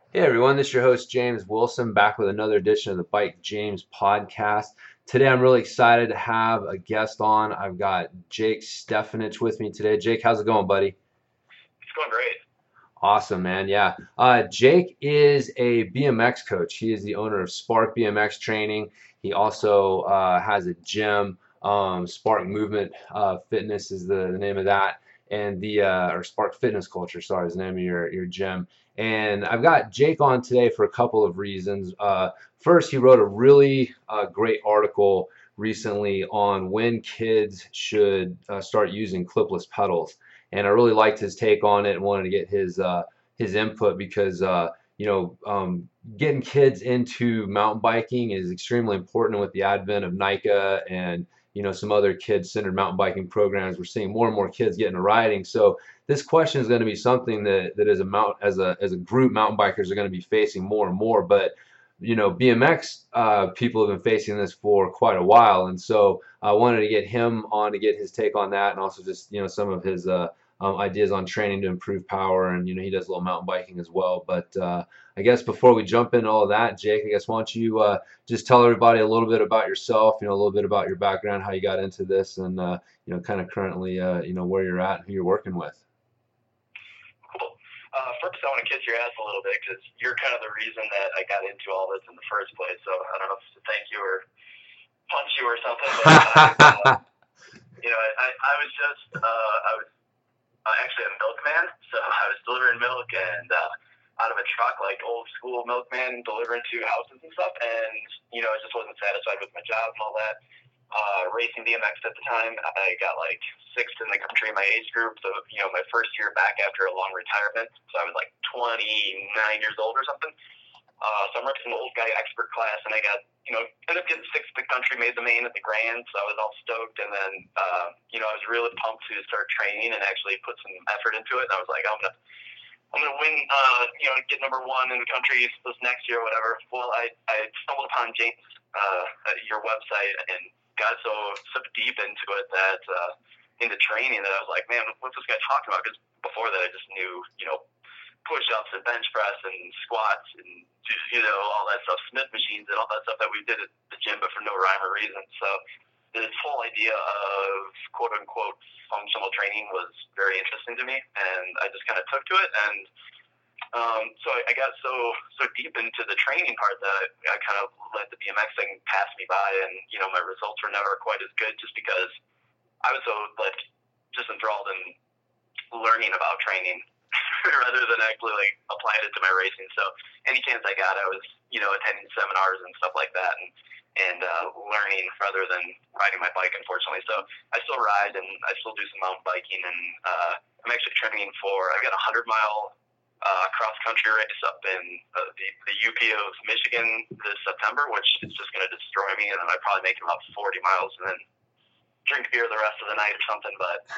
Hey everyone, this is your host James Wilson back with another edition of the Bike James podcast. Today I'm really excited to have a guest on. I've got Jake Stefanich with me today. Jake, how's it going, buddy? It's going great. Awesome, man. Yeah. Jake is a BMX coach. He is the owner of Spark BMX Training. He also has a gym. Spark Movement Fitness is the name of that. And or Spark Fitness Culture, sorry, is the name of your gym. And I've got Jake on today for a couple of reasons. First, he wrote a really great article recently on when kids should start using clipless pedals, and I really liked his take on it and wanted to get his input because getting kids into mountain biking is extremely important. With the advent of NICA and some other kid-centered mountain biking programs, we're seeing more and more kids get into riding. So this question is going to be something that as a group, mountain bikers are going to be facing more and more. But BMX people have been facing this for quite a while, and so I wanted to get him on to get his take on that, and also just some of his ideas on training to improve power, and he does a little mountain biking as well. But I guess before we jump into all of that, Jake, I guess why don't you just tell everybody a little bit about yourself, a little bit about your background, how you got into this, and kind of currently where you're at and who you're working with. Cool. First, I want to kiss your ass a little bit because you're kind of the reason that I got into all this in the first place. So I don't know if to thank you or punch you or something, but I was just I was actually a milkman, so I was delivering milk and out of a truck, like old school milkman, delivering to houses and stuff, and I just wasn't satisfied with my job and all that. Racing BMX at the time. I got like sixth in the country in my age group. So, my first year back after a long retirement. So I was like 29 years old or something. So I'm racing the old guy expert class, and I got, ended up getting sixth in the country, made the main at the Grand. So I was all stoked. And then, I was really pumped to start training and actually put some effort into it. And I was like, I'm gonna win, get number one in the country this next year or whatever. Well, I stumbled upon James, your website, and got so deep into it that into training that I was like, man, what's this guy talking about? Because before that, I just knew, push-ups and bench press and squats and all that stuff, Smith machines and all that stuff that we did at the gym, but for no rhyme or reason. So this whole idea of quote unquote functional training was very interesting to me, and I just kind of took to it. And so I got so deep into the training part that I kind of let the BMX thing pass me by, and my results were never quite as good just because I was so just enthralled in learning about training rather than actually applying it to my racing. So any chance I got, I was attending seminars and stuff like that, and learning rather than riding my bike, unfortunately. So I still ride and I still do some mountain biking, and I'm actually training for, I got a 100-mile cross country race up in the UP of Michigan this September, which is just going to destroy me, and then I probably make about 40 miles and then drink beer the rest of the night or something.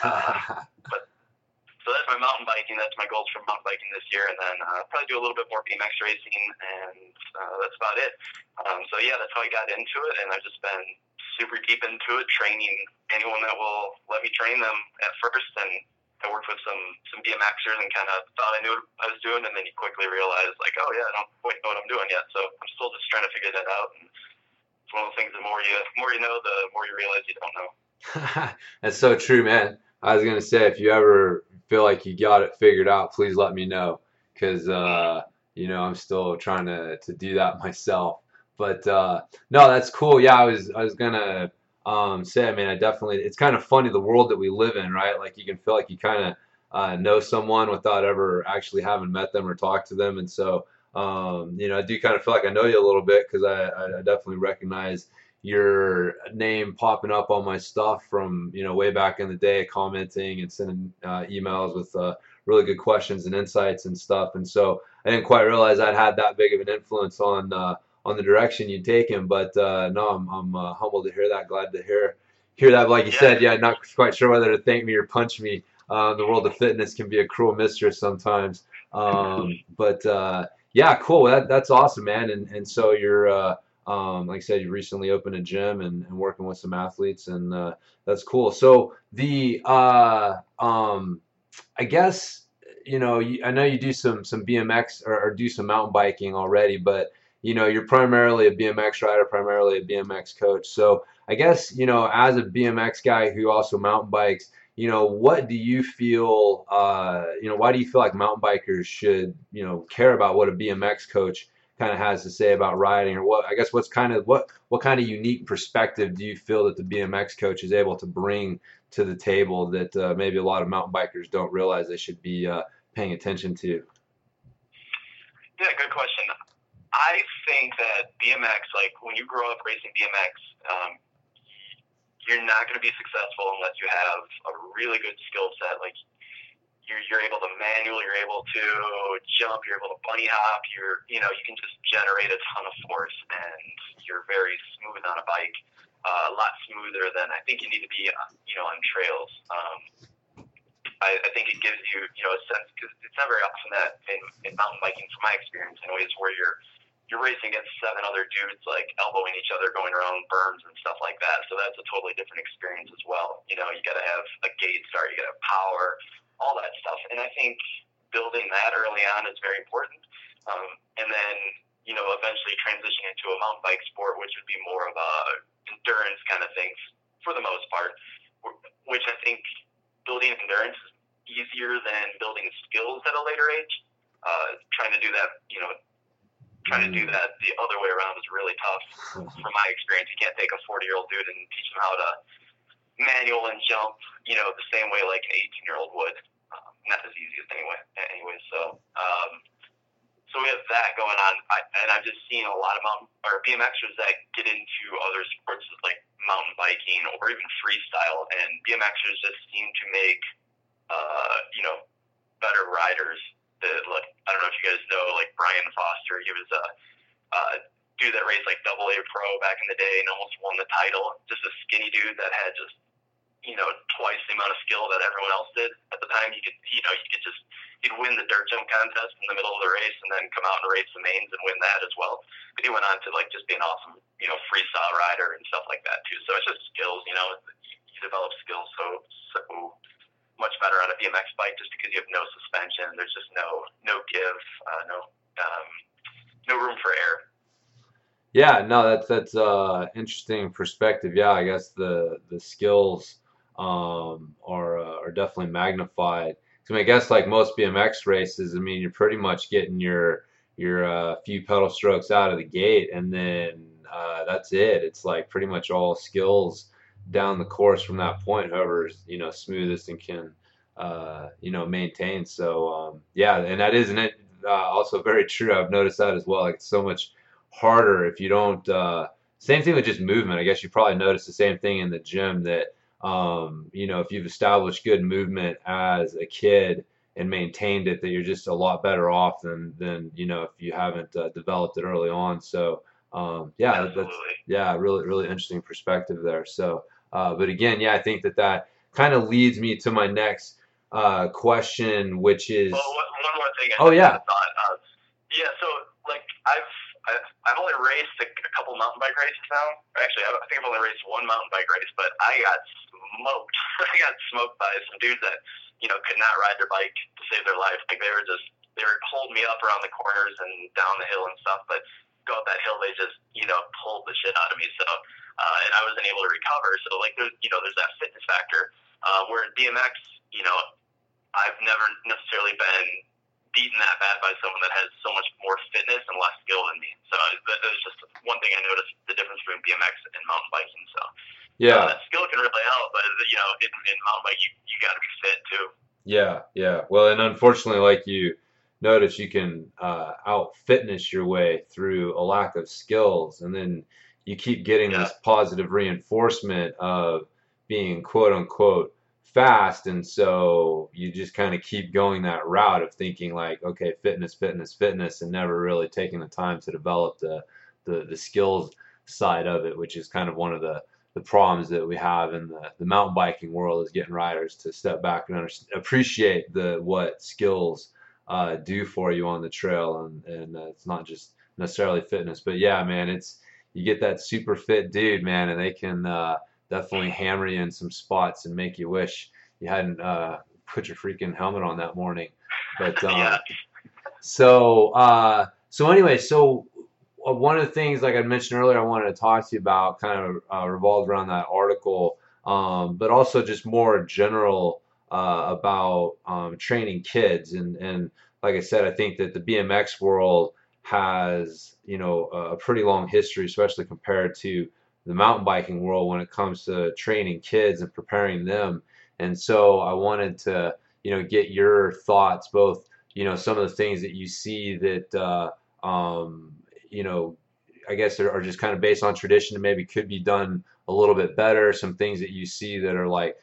But so that's my mountain biking. That's my goals for mountain biking this year, and then probably do a little bit more BMX racing, and that's about it. So yeah, that's how I got into it, and I've just been super deep into it, training anyone that will let me train them at first. And I worked with some BMXers and kind of thought I knew what I was doing, and then you quickly realize oh yeah, I don't quite know what I'm doing yet. So I'm still just trying to figure that out. And it's one of those things. The more you know, the more you realize you don't know. That's so true, man. I was gonna say, if you ever feel like you got it figured out, please let me know, because I'm still trying to do that myself. But no, that's cool. Yeah, I was gonna say, I mean, I definitely. It's kind of funny the world that we live in, right? Like you can feel like you kind of know someone without ever actually having met them or talked to them, and so I do kind of feel like I know you a little bit because I definitely recognize your name popping up on my stuff from way back in the day, commenting and sending emails with really good questions and insights and stuff. And so I didn't quite realize I'd had that big of an influence on the direction you'd taken. But no, I'm humbled to hear that. Glad to hear that. But like you Yeah. said, yeah, not quite sure whether to thank me or punch me. The world of fitness can be a cruel mistress sometimes. But yeah, cool. That's awesome, man. And so you're like I said, you recently opened a gym and working with some athletes, and that's cool. So I guess I know you do some BMX or do some mountain biking already, but you're primarily a BMX rider, primarily a BMX coach. So I guess, as a BMX guy who also mountain bikes, what do you feel, why do you feel like mountain bikers should, care about what a BMX coach kind of has to say about riding, or what, I guess, what kind of unique perspective do you feel that the BMX coach is able to bring to the table that maybe a lot of mountain bikers don't realize they should be paying attention to? Yeah, good question. I think that BMX, like when you grow up racing BMX, you're not going to be successful unless you have a really good skill set. Like you're able to manual, you're able to jump, you're able to bunny hop, you can just generate a ton of force, and you're very smooth on a bike, a lot smoother than I think you need to be, on trails. I think it gives you, a sense, because it's not very often that in mountain biking, from my experience anyways, where you're racing against 7 other dudes, like elbowing each other, going around berms and stuff like that. So that's a totally different experience as well. You got to have a gate start, you got to have power, all that stuff. And I think building that early on is very important. And then, eventually transitioning into a mountain bike sport, which would be more of a endurance kind of thing for the most part, which I think building endurance is easier than building skills at a later age. Trying to do that, the other way around is really tough. From my experience, you can't take a 40-year-old dude and teach him how to manual and jump, the same way like an 18-year-old would. Not as easy as anyway. So we have that going on, and I've just seen a lot of BMXers that get into other sports like mountain biking or even freestyle, and BMXers just seem to make, better riders. I don't know if you guys know, like Brian Foster. He was a dude that raced like AA Pro back in the day and almost won the title. Just a skinny dude that had just, twice the amount of skill that everyone else did at the time. He'd win the dirt jump contest in the middle of the race and then come out and race the mains and win that as well. But he went on to like just be an awesome, freestyle rider and stuff like that too. So it's just skills, you develop skills so much better on a BMX bike just because you have no suspension. There's just no give, no room for error. Yeah, no, that's interesting perspective. Yeah, I guess the skills are definitely magnified. So I mean, I guess like most BMX races, I mean, you're pretty much getting your few pedal strokes out of the gate, and then that's it. It's like pretty much all skills down the course from that point. Whoever's smoothest and can maintain. So yeah, and that isn't it. Also very true. I've noticed that as well. Like it's so much harder if you don't. Same thing with just movement. I guess you probably notice the same thing in the gym that if you've established good movement as a kid and maintained it, that you're just a lot better off than if you haven't developed it early on. So yeah, that's really really interesting perspective there. So but again, yeah, I think that kind of leads me to my next question, which is. Well, one more thing. Oh yeah. So like I've only raced a couple mountain bike races now. Actually, I think I've only raced one mountain bike race, but I got smoked. I got smoked by some dudes that could not ride their bike to save their life. Like they were holding me up around the corners and down the hill and stuff, but go up that hill, they just pulled the shit out of me. So and I wasn't able to recover. So like there's that fitness factor. Where in BMX, I've never necessarily been beaten that bad by someone that has so much more fitness and less skill than me. So that was just one thing I noticed, the difference between BMX and mountain biking. So yeah, skill can really help, but in mountain bike you got to be fit too. Yeah. Well, and unfortunately, like you notice, you can out fitness your way through a lack of skills, and then you keep getting this positive reinforcement of being quote unquote fast, and so you just kind of keep going that route of thinking like, okay, fitness, and never really taking the time to develop the skills side of it, which is kind of one of the problems that we have in the mountain biking world, is getting riders to step back and appreciate what skills do for you on the trail, and it's not just necessarily fitness, but yeah, man, you get that super fit dude, man, and they can definitely hammer you in some spots and make you wish you hadn't put your freaking helmet on that morning. But Yeah. so anyway, one of the things, like I mentioned earlier, I wanted to talk to you about kind of revolved around that article, but also just more general about training kids. And like I said, I think that the BMX world has, a pretty long history, especially compared to the mountain biking world when it comes to training kids and preparing them. And so I wanted to, get your thoughts, both, some of the things that you see that, you know, I guess are just kind of based on tradition and maybe could be done a little bit better. Some things that you see that are like,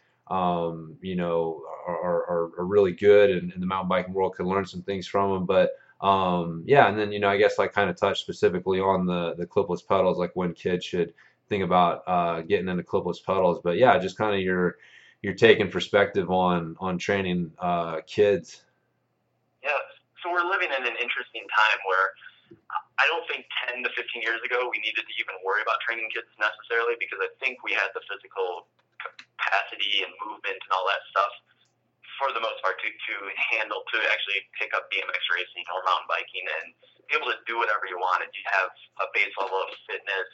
are really good, and the mountain biking world could learn some things from them. But yeah, and then I guess like kind of touch specifically on the clipless pedals, like when kids should think about getting into clipless pedals. But yeah, just kind of your take and perspective on training kids. Yeah. So we're living in an interesting time where I don't think 10 to 15 years ago we needed to even worry about training kids necessarily, because I think we had the physical capacity and movement and all that stuff for the most part to handle, to actually pick up BMX racing or mountain biking and be able to do whatever you wanted. You have a base level of fitness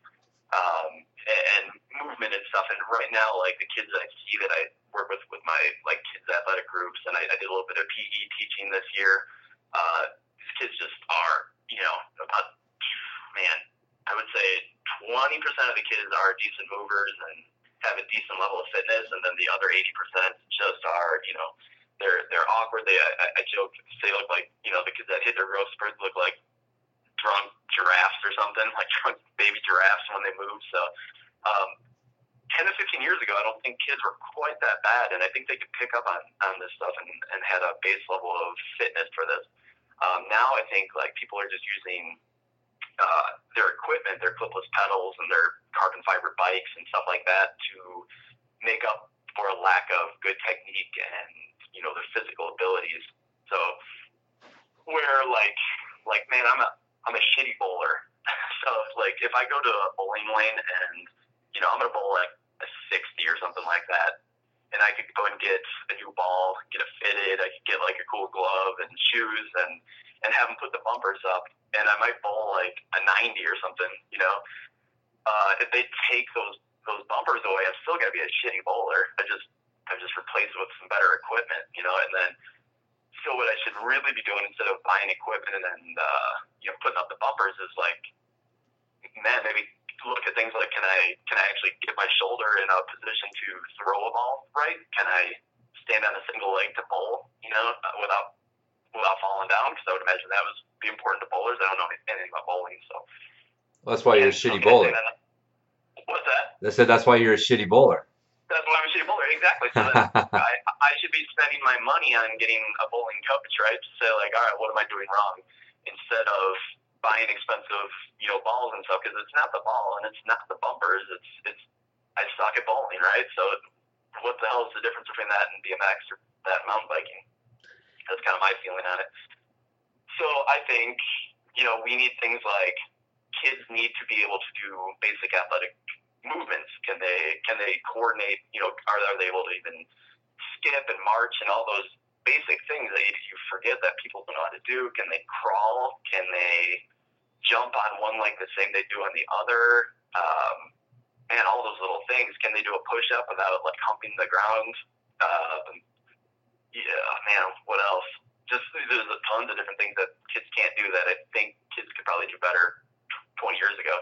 and movement and stuff. And right now, like the kids that I see that I work with my like kids athletic groups, and I did a little bit of PE teaching this year. These kids just are, about, man, I would say 20% of the kids are decent movers and have a decent level of fitness, and then the other 80% just are, they're awkward. I joke, they look like, the kids that hit their growth spurts look like drunk giraffes or something, like drunk baby giraffes when they move. So, 10 to 15 years ago, I don't think kids were quite that bad, and I think they could pick up on this stuff and had a base level of fitness for this. Now I think like people are just using their equipment, their clipless pedals and their carbon fiber bikes and stuff like that to make up for a lack of good technique and, their physical abilities. So where like man, I'm a shitty bowler. So like if I go to a bowling lane and, I'm going to bowl like a 60 or something like that, and I could go and get a new ball, get it fitted. I could get like a cool glove and shoes and have them put the bumpers up, and I might bowl like a 90 or something. If they take those bumpers away, I'm still gonna be a shitty bowler. I've just replaced it with some better equipment, and then so what I should really be doing instead of buying equipment and then putting up the bumpers is like, man, maybe look at things like, can I actually get my shoulder in a position to throw a ball right? Can I stand on a single leg to bowl, without falling down? Because I would imagine that would be important to bowlers. I don't know anything about bowling, so. Well, that's why you're a shitty bowler. What's that? They said that's why you're a shitty bowler. That's why I'm a shitty bowler, exactly. So I should be spending my money on getting a bowling coach, right? To say like, all right, what am I doing wrong? Instead of buying expensive, balls and stuff, because it's not the ball and it's not the bumpers. It's I suck at bowling, right? So what the hell is the difference between that and BMX or that mountain biking? That's kind of my feeling on it. So I think, we need things like kids need to be able to do basic athletic movements. Can they coordinate? Are they able to even skip and march and all those basic things that you forget that people don't know how to do? Can they crawl? Can they jump on one leg the same they do on the other? Man, all those little things. Can they do a push-up without like humping the ground? Yeah, man, what else? Just there's tons of different things that kids can't do that I think kids could probably do better 20 years ago.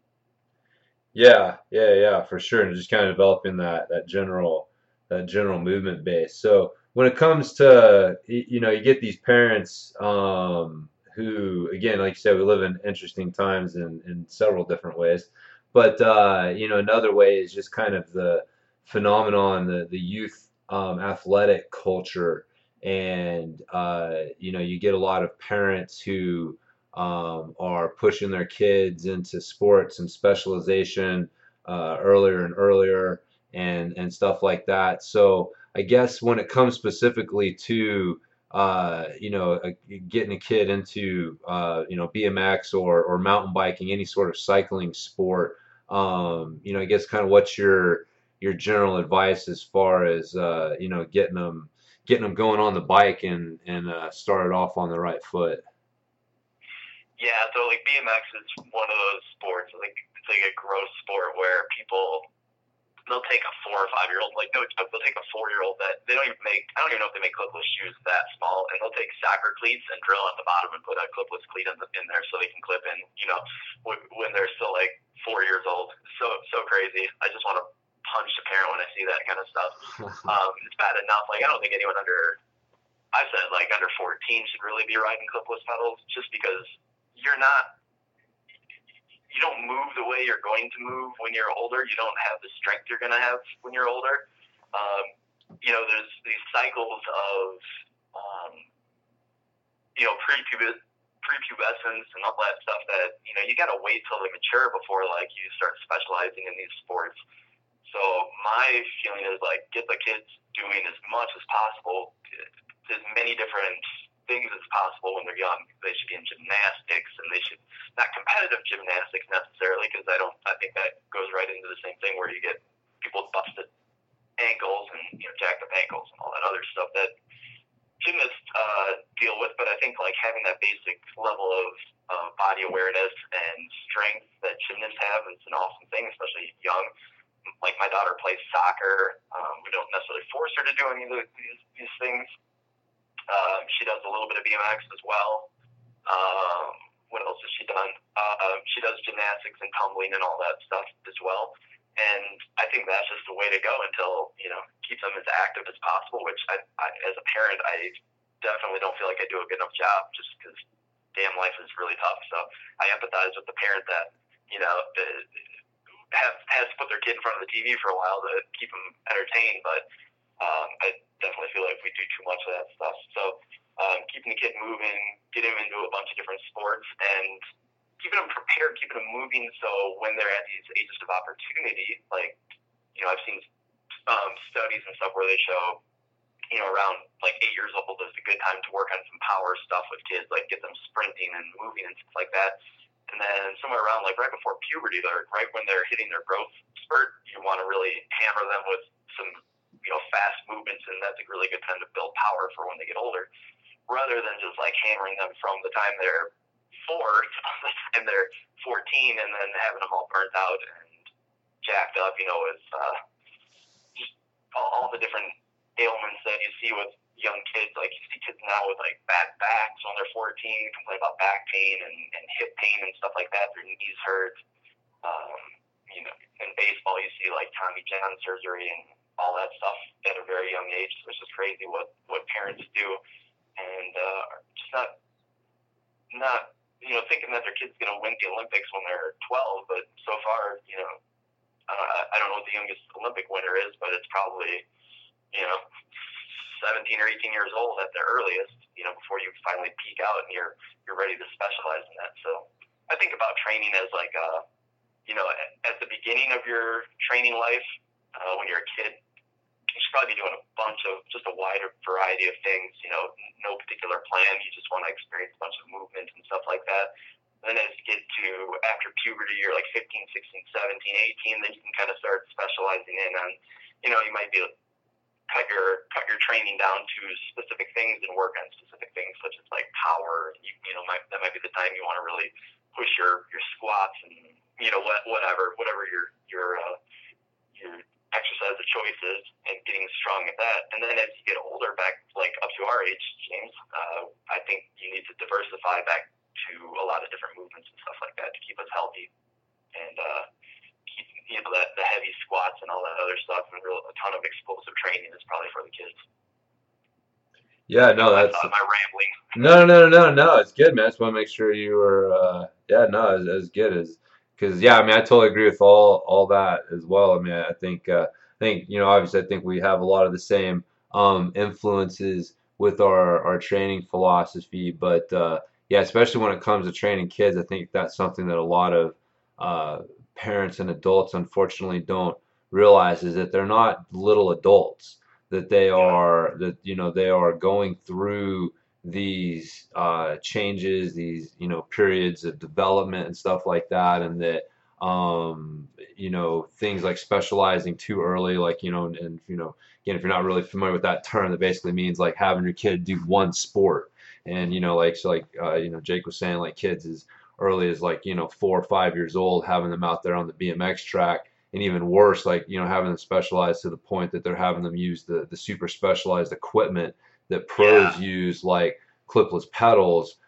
Yeah, for sure. And just kind of developing that general movement base. So when it comes to you get these parents who, again, like you said, we live in interesting times in several different ways. But another way is just kind of the phenomenon, the youth athletic culture, and you get a lot of parents who are pushing their kids into sports and specialization earlier and earlier and stuff like that. So I guess when it comes specifically to getting a kid into BMX or mountain biking, any sort of cycling sport, I guess kind of what's your general advice as far as getting them getting them going on the bike and started off on the right foot. Yeah, so like BMX is one of those sports. Like it's like a gross sport where people they'll take a 4 or 5 year old, like no joke, they'll take a 4 year old that they don't even make. I don't even know if they make clipless shoes that small, and they'll take soccer cleats and drill at the bottom and put a clipless cleat in there so they can clip in. You know, when they're still like 4 years old. So crazy. I just want to punch the parent when I see that kind of stuff. It's bad enough. Like I don't think anyone I said like under 14 should really be riding clipless pedals just because you're not you don't move the way you're going to move when you're older. You don't have the strength you're going to have when you're older. You know, there's these cycles of, you know, prepubescence and all that stuff that, you know, you got to wait till they mature before, like, you start specializing in these sports. So my feeling is, like, get the kids doing as much as possible, as many different things as possible when they're young. They should be in gymnastics, and they should not competitive gymnastics necessarily, because I think that goes right into the same thing where you get people busted ankles and, you know, jacked up ankles and all that other stuff that gymnasts deal with. But I think like having that basic level of body awareness and strength that gymnasts have is an awesome thing, especially young. Like my daughter plays soccer. We don't necessarily force her to do any of these things. She does a little bit of BMX as well. What else has she done? She does gymnastics and tumbling and all that stuff as well. And I think that's just the way to go until, you know, keep them as active as possible, which I as a parent, I definitely don't feel like I do a good enough job just because damn life is really tough. So I empathize with the parent that, you know, has to put their kid in front of the TV for a while to keep them entertained. But I definitely feel like we do too much of that stuff. So keeping the kid moving, getting him into a bunch of different sports, and keeping them prepared, keeping them moving, so when they're at these ages of opportunity, like, you know, I've seen studies and stuff where they show, you know, around like 8 years old is a good time to work on some power stuff with kids, like get them sprinting and moving and stuff like that. And then somewhere around like right before puberty, right when they're hitting their growth spurt, you want to really hammer them with some, you know, fast movements, and that's a really good time to build power for when they get older, rather than just like hammering them from the time they're 4 and they're 14 and then having them all burnt out and jacked up, you know, with just all the different ailments that you see with young kids. Like you see kids now with like bad backs when they're 14, complain about back pain and hip pain and stuff like that. Their knees hurt. You know, in baseball you see like Tommy John surgery and all that stuff at a very young age. So it's just crazy what parents do, and just not you know, thinking that their kid's going to win the Olympics when they're 12, but so far, you know, I don't know what the youngest Olympic winner is, but it's probably, you know, 17 or 18 years old at the earliest, you know, before you finally peak out and you're ready to specialize in that. So I think about training as like, you know, at the beginning of your training life, when you're a kid, you should probably be doing just a wider variety of things, you know, no particular plan. You just want to experience a bunch of movement and stuff like that. And then as you get to after puberty, you're like 15, 16, 17, 18, then you can kind of start specializing in on, you know, you might be cut your training down to specific things and work on specific things, such as like power. You know, that might be the time you want to really push your squats and, you know, whatever your exercise of choices and getting strong at that. And then as you get older, back like up to our age, James, I think you need to diversify back to a lot of different movements and stuff like that to keep us healthy and keep, you know, the heavy squats and all that other stuff, and a ton of explosive training is probably for the kids. Yeah, no, that's Am I rambling? no. It's good, man. I just want to make sure you were, yeah, no, as good as, because yeah, I mean, I totally agree with all that as well. I mean, I think you know, obviously, I think we have a lot of the same influences with our training philosophy, but yeah, especially when it comes to training kids, I think that's something that a lot of uh, parents and adults unfortunately don't realize is that they're not little adults, that Yeah. that you know they are going through these changes, these you know periods of development and stuff like that, and that things like specializing too early, like, and, again, if you're not really familiar with that term, that basically means like having your kid do one sport. And, Jake was saying, like kids as early as like, 4 or 5 years old, having them out there on the BMX track, and even worse, like, having them specialize to the point that they're having them use the super specialized equipment that pros use, like clipless pedals,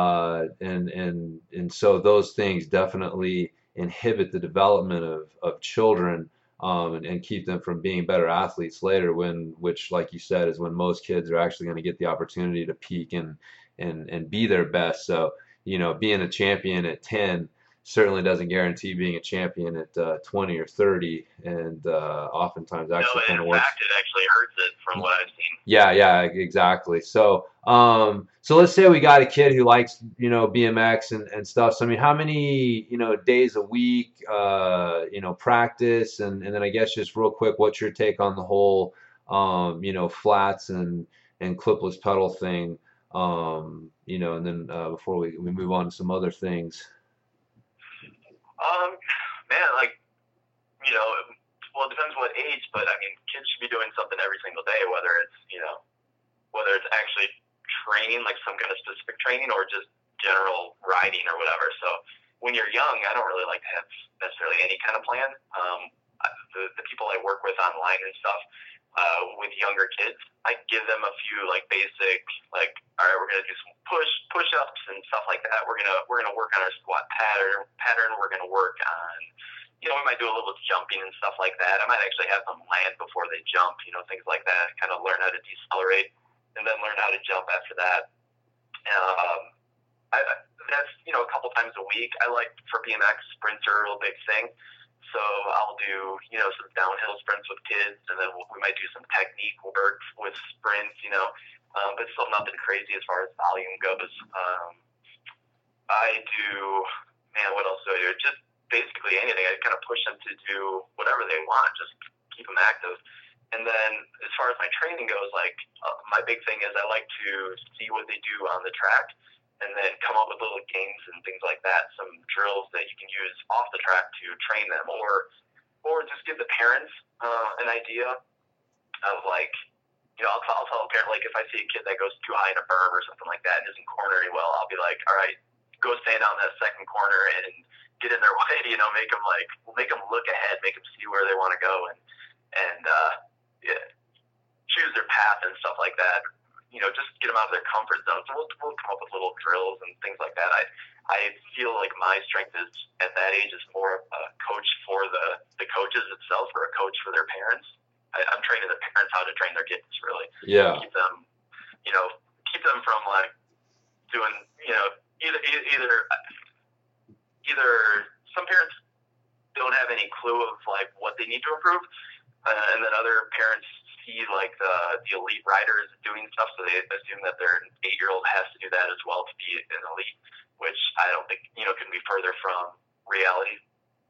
and so those things definitely inhibit the development of children, and keep them from being better athletes later, which, like you said, is when most kids are actually going to get the opportunity to peak and be their best. So, being a champion at 10 certainly doesn't guarantee being a champion at 20 or 30, and oftentimes actually kind of works. In fact, it actually hurts it from what I've seen. Yeah, exactly. So let's say we got a kid who likes, BMX and stuff. So I mean, how many, days a week, practice, and then I guess just real quick, what's your take on the whole, flats and clipless pedal thing, and then before we move on to some other things. Man, like, well, it depends what age, but I mean, kids should be doing something every single day, whether it's actually training, like some kind of specific training, or just general riding or whatever. So when you're young, I don't really like to have necessarily any kind of plan. The people I work with online and stuff, with younger kids, I give them a few like basic, like, all right, we're gonna do some push-ups and stuff like that. We're gonna work on our squat pattern. We're gonna work on, we might do a little jumping and stuff like that. I might actually have them land before they jump, things like that. Kind of learn how to decelerate and then learn how to jump after that. That's a couple times a week. I like, for BMX, sprints are a real big thing. So I'll do, some downhill sprints with kids, and then we might do some technique work with sprints, but still nothing crazy as far as volume goes. I do, man, what else do I do? Just basically anything. I kind of push them to do whatever they want, just keep them active. And then as far as my training goes, like, my big thing is I like to see what they do on the track, and then come up with little games and things like that, some drills that you can use off the track to train them, or just give the parents an idea of, like, I'll tell a parent, like, if I see a kid that goes too high in a berm or something like that and isn't cornering well, I'll be like, all right, go stand on that second corner and get in their way, make them look ahead, make them see where they want to go, and choose their path and stuff like that. Just get them out of their comfort zone. So we'll come up with little drills and things like that. I feel like my strength is, at that age, is more a coach for the coaches itself, or a coach for their parents. I'm training the parents how to train their kids, really. Yeah. Keep them from, like, doing, either some parents don't have any clue of, like, what they need to improve, and then other parents see, like, the elite riders doing stuff, so they assume that their 8-year-old has to do that as well to be an elite, which I don't think, can be further from reality.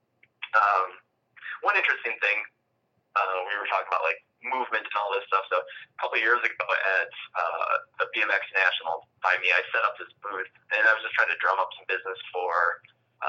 One interesting thing, we were talking about, like, movement and all this stuff. So a couple of years ago at the BMX National by me, I set up this booth, and I was just trying to drum up some business for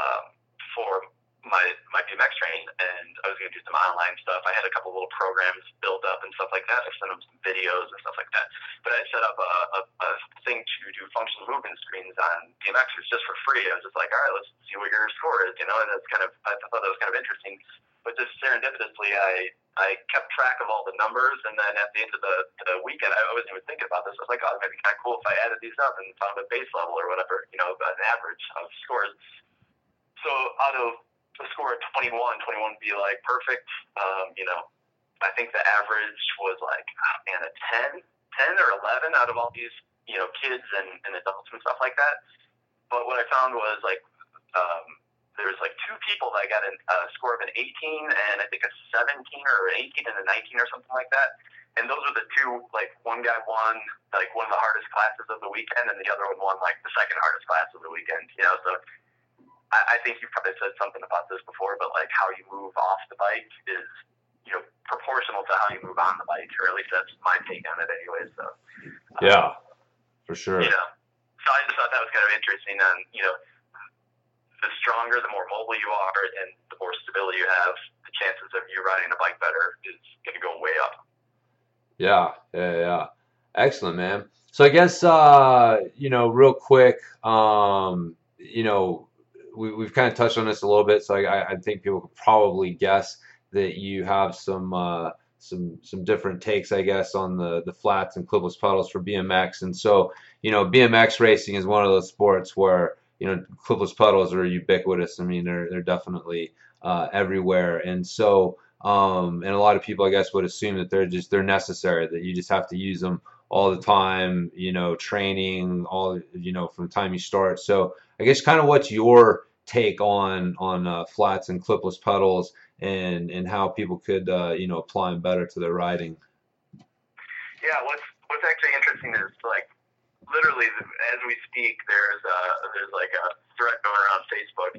my BMX training, and I was going to do some online stuff. I had a couple little programs built up and stuff like that. I sent them some videos and stuff like that. But I set up a thing to do functional movement screens on BMXers just for free. I was just like, all right, let's see what your score is, and that's I thought that was kind of interesting. But just serendipitously, I kept track of all the numbers, and then at the end of the weekend, I wasn't even thinking about this. I was like, oh, it might be kind of cool if I added these up and found a base level or whatever, an average of scores. So out of the score of 21 would be like perfect. I think the average was like, a 10 or 11 out of all these, kids and adults and stuff like that. But what I found was, like, there was like 2 people that got a score of an 18, and I think a 17 or an 18 and a 19 or something like that. And those are the 2, like, one guy won, like, one of the hardest classes of the weekend, and the other one won, like, the second hardest class of the weekend, so I think you probably said something about this before, but, like, how you move off the bike is, proportional to how you move on the bike, or at least that's my take on it anyway. So yeah, for sure. So I just thought that was kind of interesting, and the stronger, the more mobile you are, and the more stability you have, the chances of you riding a bike better is going to go way up. Yeah. Excellent, man. So I guess real quick, we've kind of touched on this a little bit, so I think people could probably guess that you have some different takes, I guess, on the flats and clipless pedals for BMX. And so, BMX racing is one of those sports where, clipless pedals are ubiquitous. I mean, they're definitely everywhere. And so, and a lot of people, I guess, would assume that they're necessary, that you just have to use them all the time, training all, from the time you start. So I guess kind of what's your take on flats and clipless pedals and how people could apply them better to their riding? Yeah, what's actually interesting is like literally as we speak, there's like a thread going around Facebook.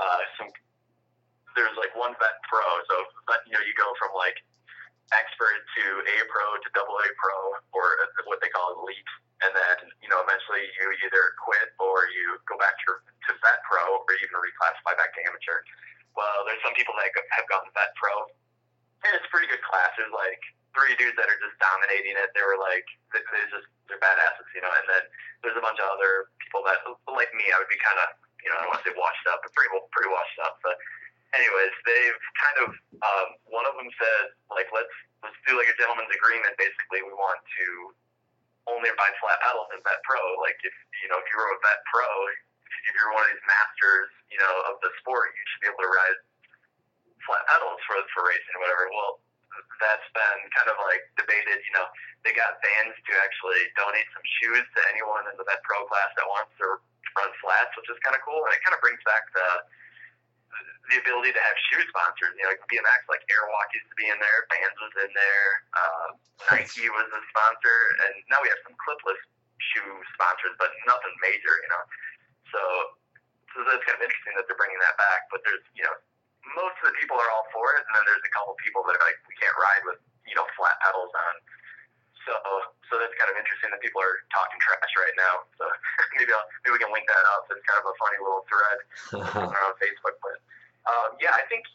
There's like one vet pro, so you go from like expert to A pro to double A pro, or what they call elite, and then eventually you either quit or you go back to vet pro, or even reclassify back to amateur. Well, there's some people that have gone vet pro, and it's a pretty good class. There's like 3 dudes that are just dominating it. They were like, they're badasses, and then there's a bunch of other people that, like me, I would be kind of, I don't want to say washed up, but pretty washed up. But anyways, they've kind of, one of them said, like, let's do like a gentleman's agreement. Basically, we want to only ride flat pedals in vet pro. Like, if you were a vet pro, if you're one of these masters, of the sport, you should be able to ride flat pedals for racing or whatever. Well, that's been kind of like debated. They got vans to actually donate some shoes to anyone in the vet pro class that wants to run flats, which is kind of cool. And it kind of brings back the ability to have shoe sponsors. Like BMX, like Airwalk used to be in there, Vans was in there, Nike was a sponsor, and now we have some clipless shoe sponsors, but nothing major, So that's kind of interesting that they're bringing that back. But there's, most of the people are all for it, and then there's a couple people that are like, we can't ride with, flat pedals on. So that's kind of interesting that people are talking trash right now. So maybe we can link that up. It's kind of a funny little thread on Facebook. But yeah, I think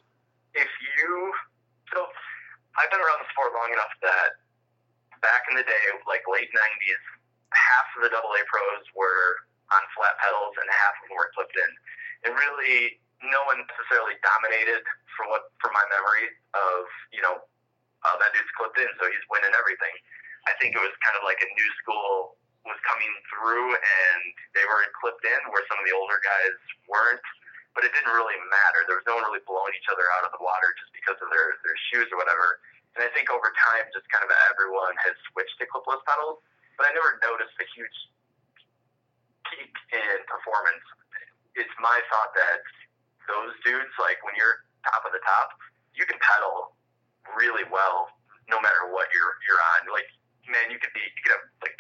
so I've been around the sport long enough that back in the day, like late 90s, half of the AA pros were on flat pedals and half of them were clipped in. And really, no one necessarily dominated from my memory of, that dude's clipped in, so he's winning everything. I think it was kind of like a new school was coming through and they were clipped in where some of the older guys weren't, but it didn't really matter. There was no one really blowing each other out of the water just because of their shoes or whatever. And I think over time, just kind of everyone has switched to clipless pedals, but I never noticed a huge peak in performance. It's my thought that those dudes, like when you're top of the top, you can pedal really well no matter what you're on. Like, man, you could have like,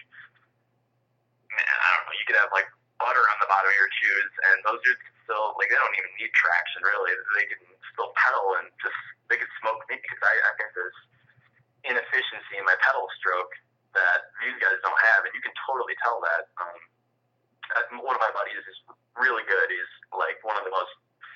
I don't know, you could have like butter on the bottom of your shoes, and those dudes can still, like, they don't even need traction really. They can still pedal and they could smoke me because I think there's inefficiency in my pedal stroke that these guys don't have, and you can totally tell that. One of my buddies is really good. He's like one of the most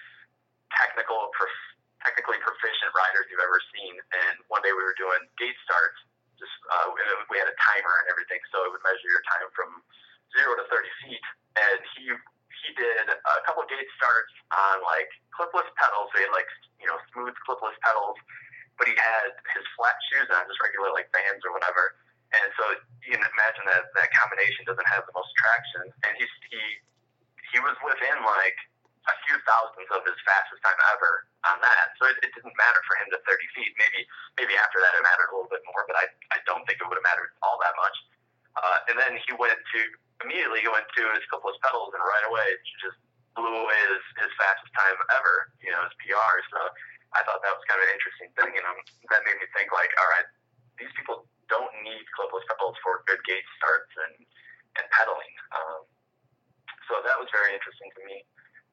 technically proficient riders you've ever seen. And one day we were doing gate starts. We had a timer and everything, so it would measure your time from 0 to 30 feet. And he did a couple of gate starts on like clipless pedals. So he had like smooth clipless pedals, but he had his flat shoes on, just regular like Vans or whatever. And so you can imagine that combination doesn't have the most traction. And he was within like a few thousandths of his fastest time ever on that. So it didn't matter for him to 30 feet. Maybe after that it mattered a little bit more, but I don't think it would have mattered all that much. And then he immediately went to his clipless pedals, and right away he just blew away his fastest time ever, his PR. So I thought that was kind of an interesting thing, and that made me think like, all right, these people don't need clipless pedals for good gate starts and pedaling. So that was very interesting to me.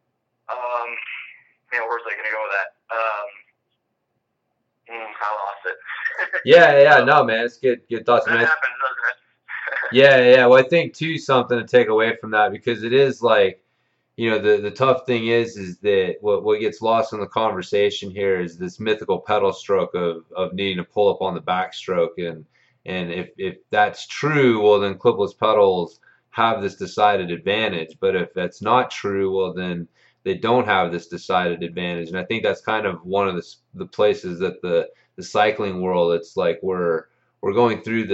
Where was I going to go with that? I lost it. Yeah, no, man, it's good thoughts, man. That happens, doesn't it? Yeah. Well, I think too something to take away from that, because it is like, the tough thing is that what gets lost in the conversation here is this mythical pedal stroke of needing to pull up on the backstroke, and if that's true, well then clipless pedals have this decided advantage. But if that's not true, well then they don't have this decided advantage. And I think that's kind of one of the places that the cycling world, it's like we're going through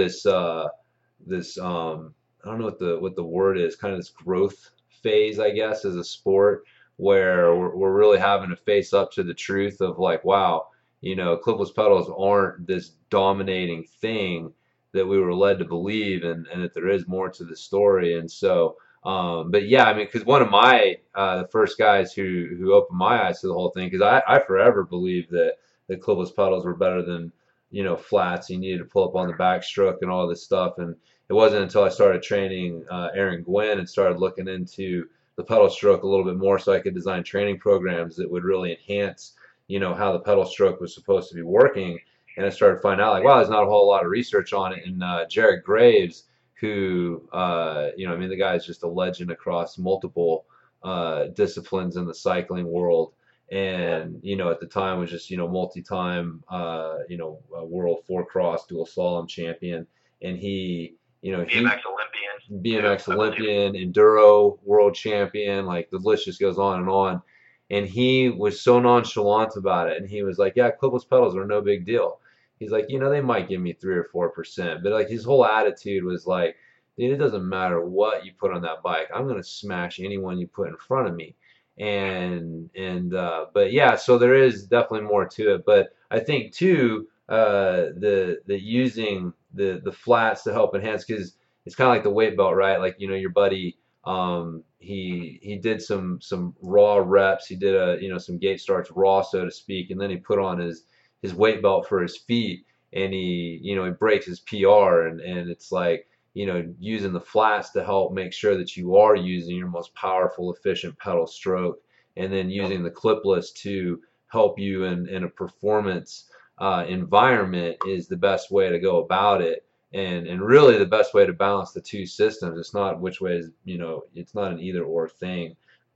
this I don't know what the word is, kind of this growth phase, I guess, as a sport where we're really having to face up to the truth of like, wow, clipless pedals aren't this dominating thing that we were led to believe, and that there is more to the story. And so, but yeah, I mean, because one of my the first guys who opened my eyes to the whole thing, because I forever believed that the clipless pedals were better than flats. You needed to pull up on the backstroke and all this stuff, and it wasn't until I started training Aaron Gwin and started looking into the pedal stroke a little bit more so I could design training programs that would really enhance, how the pedal stroke was supposed to be working. And I started finding out like, wow, there's not a whole lot of research on it. And Jared Graves, who, I mean, the guy is just a legend across multiple disciplines in the cycling world. And, at the time was just, multi-time, world four cross dual slalom champion. And BMX Olympian. BMX Olympian, enduro world champion, like the list just goes on and on. And he was so nonchalant about it. And he was like, yeah, clipless pedals are no big deal. He's like, they might give me 3 or 4%. But like his whole attitude was like, dude, it doesn't matter what you put on that bike. I'm gonna smash anyone you put in front of me. But yeah, so there is definitely more to it. But I think too, the using the flats to help enhance, because it's kind of like the weight belt, right? Like your buddy, he did some raw reps. He did some gate starts raw, so to speak, and then he put on his weight belt for his feet, and he breaks his PR, and it's like using the flats to help make sure that you are using your most powerful, efficient pedal stroke, and then using the clipless to help you in a performance environment is the best way to go about it, and really the best way to balance the two systems. It's not which way is, it's not an either or thing.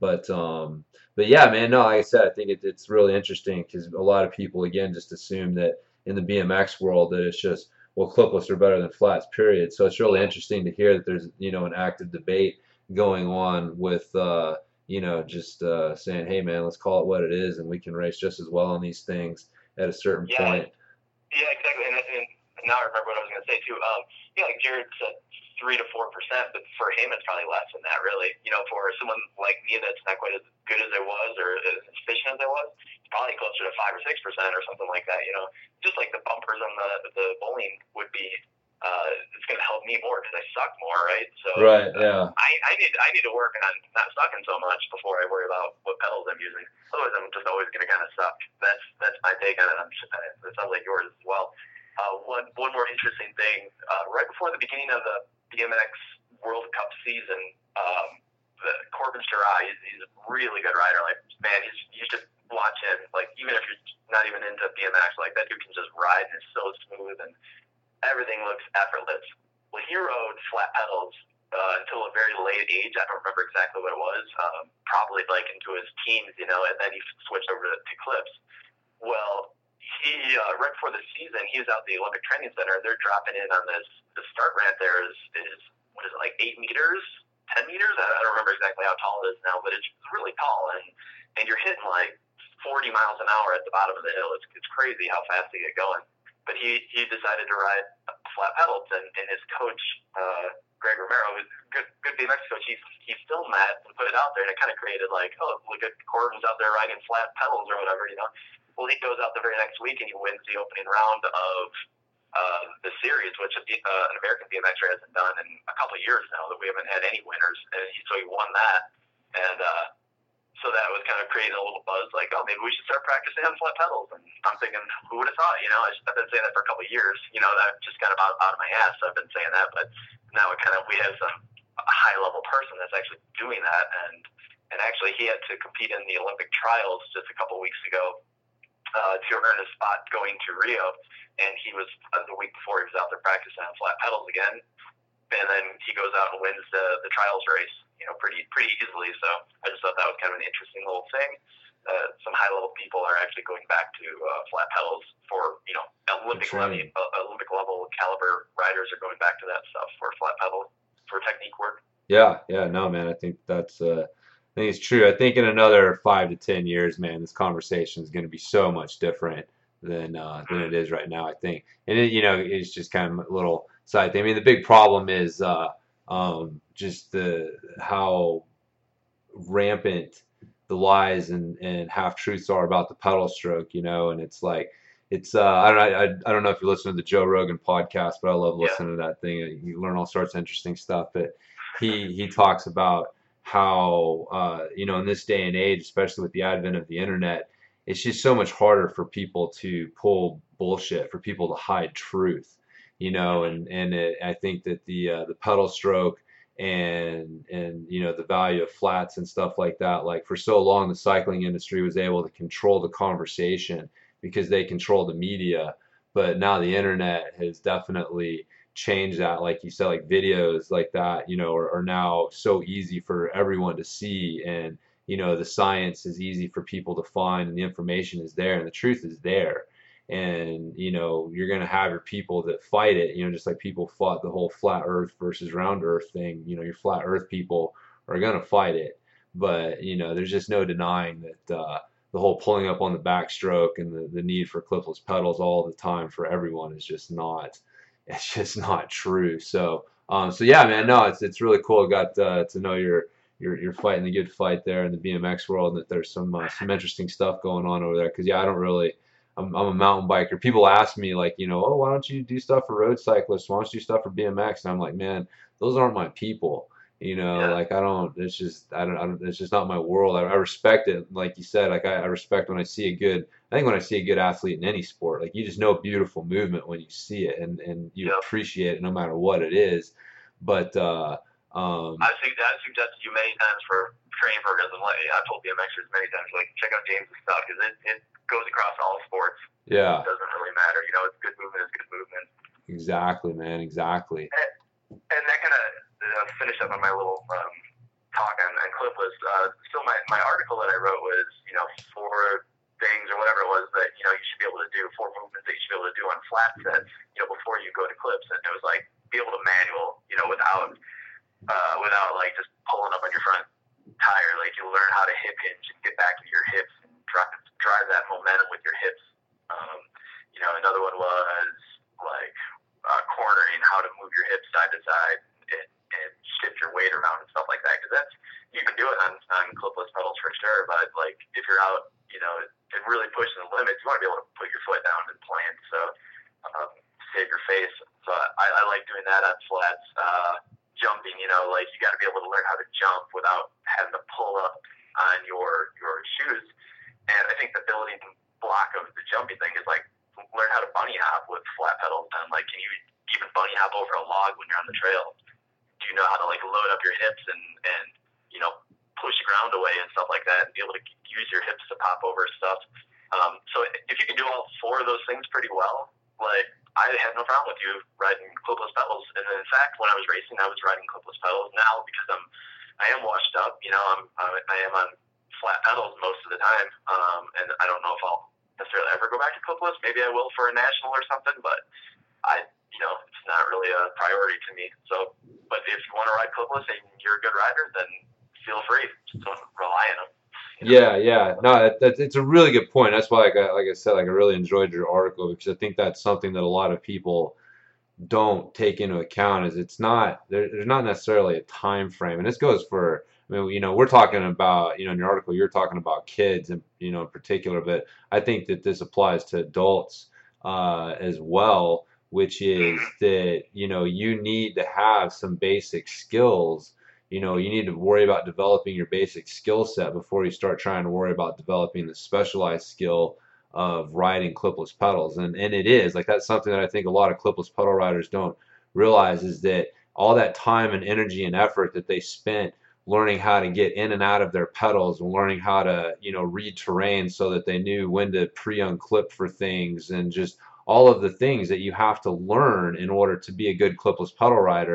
But yeah, man, no, like I said, I think it's really interesting because a lot of people again just assume that in the BMX world that it's just, well, clipless are better than flats, period. So it's really interesting to hear that there's an active debate going on with just saying, hey man, let's call it what it is, and we can race just as well on these things at a certain point. Yeah, exactly. And now I remember what I was going to say too. Yeah, like Jared said, 3 to 4%, but for him it's probably less than that, really. For someone like me that's not quite as good as I was or as efficient as I was, it's probably closer to 5 or 6% or something like that. Just like the bumpers on the bowling would be. It's going to help me more because I suck more, right? So right, yeah. I need to work on not sucking so much before I worry about what pedals I'm using. Otherwise, I'm just always going to kind of suck. That's my take on it. It sounds like yours as well. One more interesting thing. Right before the beginning of the BMX World Cup season, Corbin Sherrod, he's a really good rider. Like, man, you should watch him. Like, even if you're not even into BMX, like that dude can just ride and it's so smooth and everything looks effortless. Well, he rode flat pedals until a very late age. I don't remember exactly what it was. Probably like into his teens, and then he switched over to clips. Well, he right before the season, he was out at the Olympic Training Center, and they're dropping in on this. The start ramp there is what is it, like 8 meters, 10 meters? I don't remember exactly how tall it is now, but it's really tall, and you're hitting like 40 miles an hour at the bottom of the hill. It's crazy how fast they get going. But he decided to ride flat pedals, and his coach, Greg Romero, who's a good BMX coach, he filmed that and put it out there, and it kind of created like, oh, look at Corbin's out there riding flat pedals or whatever, Well, he goes out the very next week and he wins the opening round of the series, which an American BMXer hasn't done in a couple of years now. That we haven't had any winners, and so he won that, and so that was kind of creating a little buzz, like, oh, maybe we should start practicing on flat pedals. And I'm thinking, who would have thought? I've been saying that for a couple of years. That just got out of my ass. So I've been saying that, but now we have a high level person that's actually doing that, and actually he had to compete in the Olympic trials just a couple of weeks ago to earn a spot going to Rio, and he was the week before he was out there practicing on flat pedals again, and then he goes out and wins the trials race. pretty easily. So I just thought that was kind of an interesting little thing. Some high-level people are actually going back to flat pedals for, Olympic level caliber riders are going back to that stuff for flat pedal for technique work. Yeah, yeah, no, man, I think I think it's true. I think in another 5 to 10 years, man, this conversation is going to be so much different than it is right now, I think. And it's just kind of a little side thing. I mean, the big problem is just the how rampant the lies and half truths are about the pedal stroke, and it's like I don't know if you listen to the Joe Rogan podcast, but I love listening to that thing. You learn all sorts of interesting stuff. But he talks about how in this day and age, especially with the advent of the internet, it's just so much harder for people to pull bullshit, for people to hide truth, I think that the pedal stroke and the value of flats and stuff like that, like for so long the cycling industry was able to control the conversation because they control the media, but now the internet has definitely changed that. Like you said, like videos like that are now so easy for everyone to see, and the science is easy for people to find, and the information is there, and the truth is there. And you're going to have your people that fight it, just like people fought the whole flat earth versus round earth thing. Your flat earth people are going to fight it, but there's just no denying that the whole pulling up on the backstroke and the need for clipless pedals all the time for everyone is just not true. So yeah, man, no, it's really cool. Got to know you're fighting the good fight there in the BMX world, and that there's some interesting stuff going on over there. Because yeah, I'm a mountain biker. People ask me like, oh, why don't you do stuff for road cyclists? Why don't you do stuff for BMX? And I'm like, man, those aren't my people. Like it's just not my world. I respect it. Like you said, like I respect when I see when I see a good athlete in any sport, like you just know beautiful movement when you see it, and you appreciate it no matter what it is. But I've suggested you many times for training programs, and I've told BMXers many times, like check out James' stuff because it goes across all sports. Yeah, it doesn't really matter. It's good movement. It's good movement. Exactly, man. Exactly. And that kind of finish up on my little talk on clipless. So my article that I wrote was 4 things or whatever it was that you should be able to do, 4 movements that you should be able to do on flat sets before you go to clips, and it was like be able to manual without like just pulling up on your front tire. Like you learn how to hip hinge and get back to your hips and drive that momentum with your hips. Another one was like cornering, how to move your hips side to side and shift your weight around and stuff like that. Because you can do it on clipless pedals for sure, but like if you're out, and really pushing the limits, you want to be able to put your foot down and plant. So save your face. So I like doing that on flats. Jumping, like you got to be able to learn how to jump without having to pull up on your shoes. And I think the building block of the jumping thing is like learn how to bunny hop with flat pedals. And like, can you even bunny hop over a log when you're on the trail? Do you know how to like load up your hips and push the ground away and stuff like that, and be able to use your hips to pop over stuff? So if you can do all 4 of those things pretty well, like I have no problem with you riding clipless pedals. And in fact, when I was racing, I was riding clipless pedals. Now because I am washed up, I am on flat pedals most of the time, and I don't know if I'll necessarily ever go back to clipless. Maybe I will for a national or something, but it's not really a priority to me. So, but if you want to ride clipless and you're a good rider, then feel free. Just don't rely on them. Yeah. No, it's a really good point. That's why, like I said, like I really enjoyed your article, because I think that's something that a lot of people don't take into account. Is there's not necessarily a time frame, and this goes for. I mean, we're talking about, in your article, you're talking about kids, and in particular, but I think that this applies to adults as well, which is that you need to have some basic skills. You need to worry about developing your basic skill set before you start trying to worry about developing the specialized skill of riding clipless pedals. And it is like, that's something that I think a lot of clipless pedal riders don't realize, is that all that time and energy and effort that they spent learning how to get in and out of their pedals, and learning how to read terrain so that they knew when to pre-unclip for things, and just all of the things that you have to learn in order to be a good clipless pedal rider.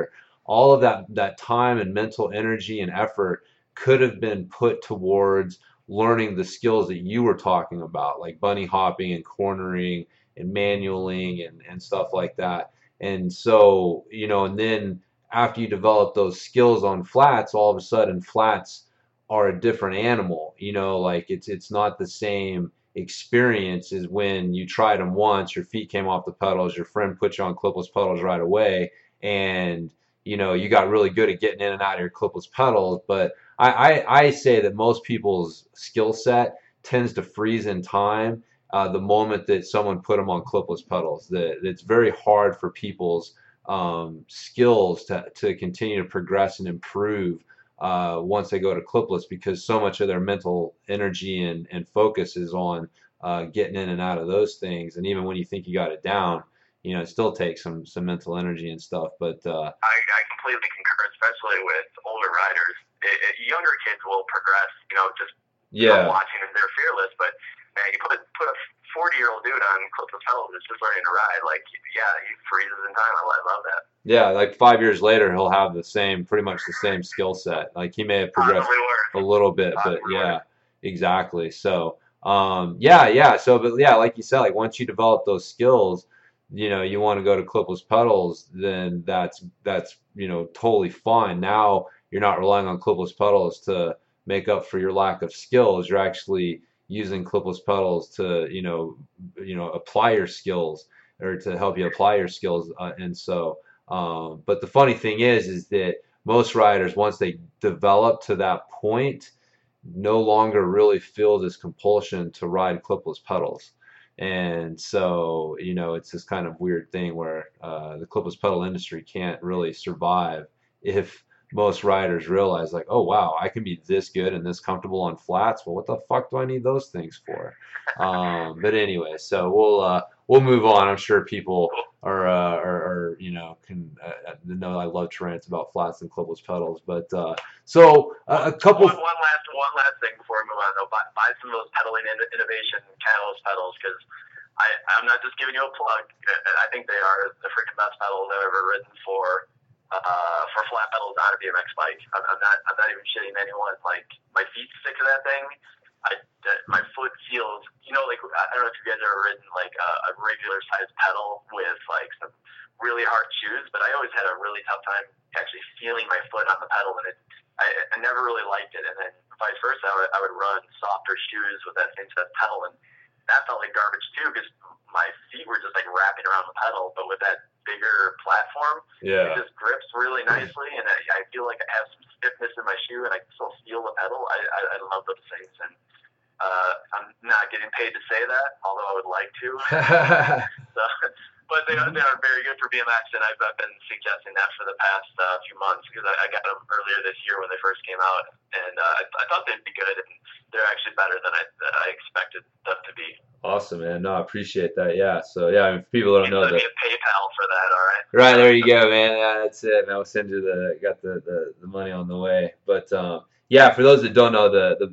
all of that time and mental energy and effort could have been put towards learning the skills that you were talking about, like bunny hopping and cornering and manualing and stuff like that. And so, and then after you develop those skills on flats, all of a sudden flats are a different animal. Like it's not the same experience as when you tried them once, your feet came off the pedals, your friend put you on clipless pedals right away, and you got really good at getting in and out of your clipless pedals. But I say that most people's skill set tends to freeze in time the moment that someone put them on clipless pedals. That it's very hard for people's skills to continue to progress and improve once they go to clipless, because so much of their mental energy and focus is on getting in and out of those things. And even when you think you got it down, it still takes some mental energy and stuff. But I completely concur, especially with older riders. Younger kids will progress, just watching them. They're fearless, but man, you put a 40-year-old dude on clipless pedals that's just learning to ride. Like, yeah, he freezes in time. I love that. Yeah, like 5 years later, he'll have pretty much the same skill set. Like he may have progressed a little bit, but yeah, exactly. So, yeah. So, but yeah, like you said, like once you develop those skills, you want to go to clipless pedals, then that's totally fine. Now you're not relying on clipless pedals to make up for your lack of skills. You're actually using clipless pedals to apply your skills, or to help you apply your skills. And so, but the funny thing is that most riders, once they develop to that point, no longer really feel this compulsion to ride clipless pedals. And so, it's this kind of weird thing where the clipless pedal industry can't really survive if most riders realize, like, oh wow, I can be this good and this comfortable on flats. Well, what the fuck do I need those things for? But anyway, so we'll move on. I'm sure people are can know I love to rant about flats and clipless pedals. But so a couple. One last thing before we move on, though. Buy some of those pedaling innovation Catalyst pedals, because I'm not just giving you a plug. I think they are the freaking best pedals I've ever ridden for flat pedals on a BMX bike. I'm not even shitting anyone. Like, my feet stick to that thing. My foot feels, like, I don't know if you guys ever ridden like a regular size pedal with like some really hard shoes, but I always had a really tough time actually feeling my foot on the pedal, and I never really liked it. And then vice versa, I would run softer shoes with that same set of pedal, and that felt like garbage too, because my feet were just like wrapping around the pedal. But with that bigger platform, it just grips really nicely, and I feel like I have some stiffness in my shoe, and I can still feel the pedal. I love those things, and I'm not getting paid to say that, although I would like to. So, but they are very good for BMX, and I've been suggesting that for the past few months, because I got them earlier this year when they first came out, and I thought they'd be good, and they're actually better than I expected them to be. Awesome, man. No, I appreciate that. Yeah. So yeah, if people don't know that. Give me a PayPal for that, all right? Right, there you go, man. Yeah, that's it. And I'll send you got the money on the way. But yeah, for those that don't know,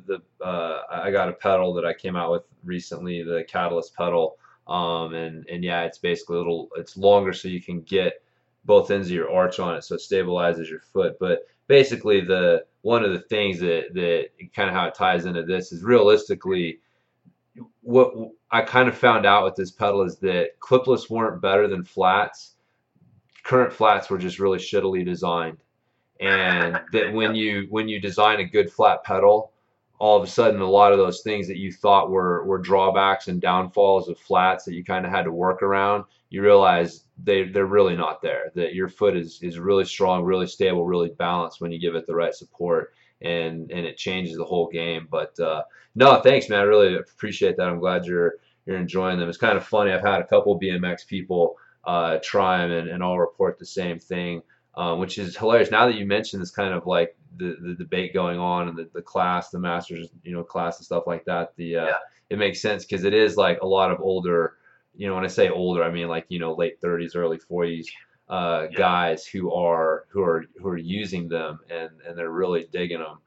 I got a pedal that I came out with recently, the Catalyst pedal. And yeah, it's basically it's longer, so you can get both ends of your arch on it, so it stabilizes your foot. But basically, one of the things that kind of how it ties into this is, realistically, what I kind of found out with this pedal is that clipless weren't better than flats. Current flats were just really shittily designed, and that when you design a good flat pedal, all of a sudden a lot of those things that you thought were drawbacks and downfalls of flats that you kind of had to work around, you realize they're really not there. That your foot is really strong, really stable, really balanced when you give it the right support, and it changes the whole game. But no, thanks, man. I really appreciate that. I'm glad you're enjoying them. It's kind of funny. I've had a couple BMX people try them, and all report the same thing, which is hilarious. Now that you mention this, kind of like the debate going on, and the class, the masters, class and stuff like that. It makes sense, because it is like a lot of older, when I say older, I mean like late 30s, early 40s guys who are using them, and they're really digging them.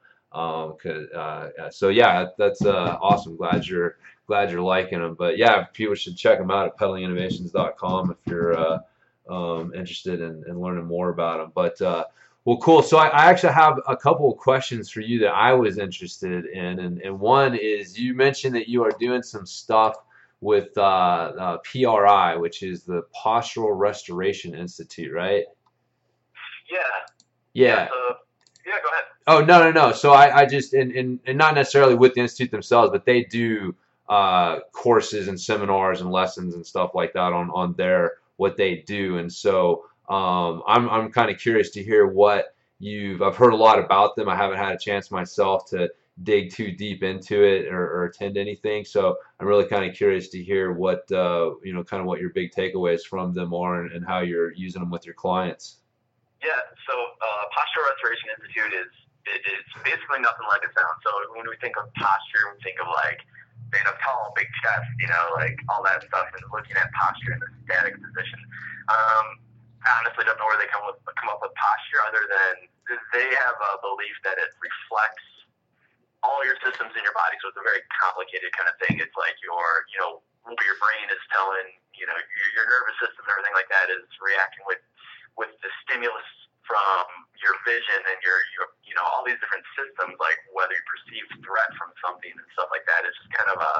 So yeah, that's awesome. Glad you're liking them. But yeah, people should check them out at pedalinginnovations.com if you're interested in learning more about them. But well, cool. So I actually have a couple of questions for you that I was interested in, and one is you mentioned that you are doing some stuff with PRI, which is the Postural Restoration Institute, right? Yeah. Yeah. Yeah. So yeah, go ahead. Oh, no, no, no. So I just and not necessarily with the institute themselves, but they do courses and seminars and lessons and stuff like that on their what they do. And so I'm kind of curious to hear what I've heard a lot about them. I haven't had a chance myself to dig too deep into it or attend anything. So I'm really kind of curious to hear what kind of what your big takeaways from them are and how you're using them with your clients. Yeah. So Posture Restoration Institute it's basically nothing like it sounds. So when we think of posture, we think of like being a tall, big chest, like all that stuff, and looking at posture in a static position. I honestly don't know where they come up with posture, other than they have a belief that it reflects all your systems in your body. So it's a very complicated kind of thing. It's like what your brain is telling, your nervous system and everything like that is reacting with the stimulus from your vision and your all these different systems, like whether you perceive threat from something and stuff like that. It's just kind of a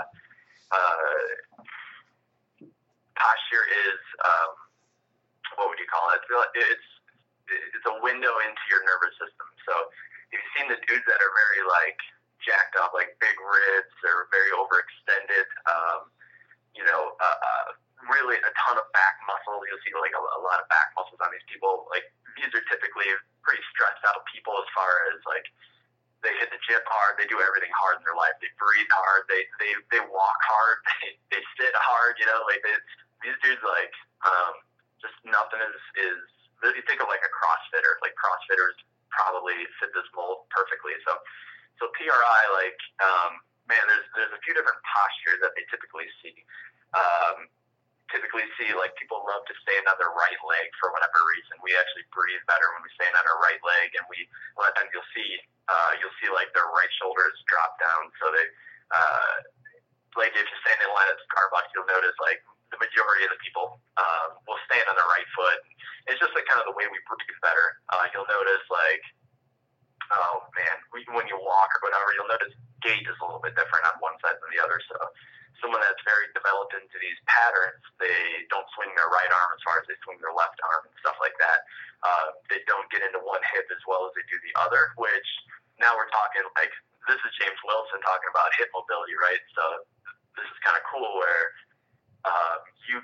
posture is what would you call it? It's a window into your nervous system. So you've seen the dudes that are very like jacked up, like big ribs, or very overextended. Really a ton of back muscle. You'll see like a lot of back muscles on these people. Like these are typically pretty stressed out people as far as like they hit the gym hard. They do everything hard in their life. They breathe hard. They walk hard. They sit hard. These dudes like just nothing is. You think of like a CrossFitter. Like CrossFitters probably fit this mold perfectly. So PRI man, there's a few different postures that they typically see. Typically see like people love to stand on their right leg for whatever reason. We actually breathe better when we stand on our right leg, and a lot of times you'll see like their right shoulders drop down. So they like if you stand in line at Starbucks, you'll notice like the majority of the people will stand on their right foot. It's just like kind of the way we breathe better. You'll notice like when you walk or whatever, you'll notice gait is a little bit different on one side than the other. So someone that's very developed into these patterns, they don't swing their right arm as far as they swing their left arm and stuff like that. They don't get into one hip as well as they do the other, which now we're talking like this is James Wilson talking about hip mobility, right? So this is kind of cool where you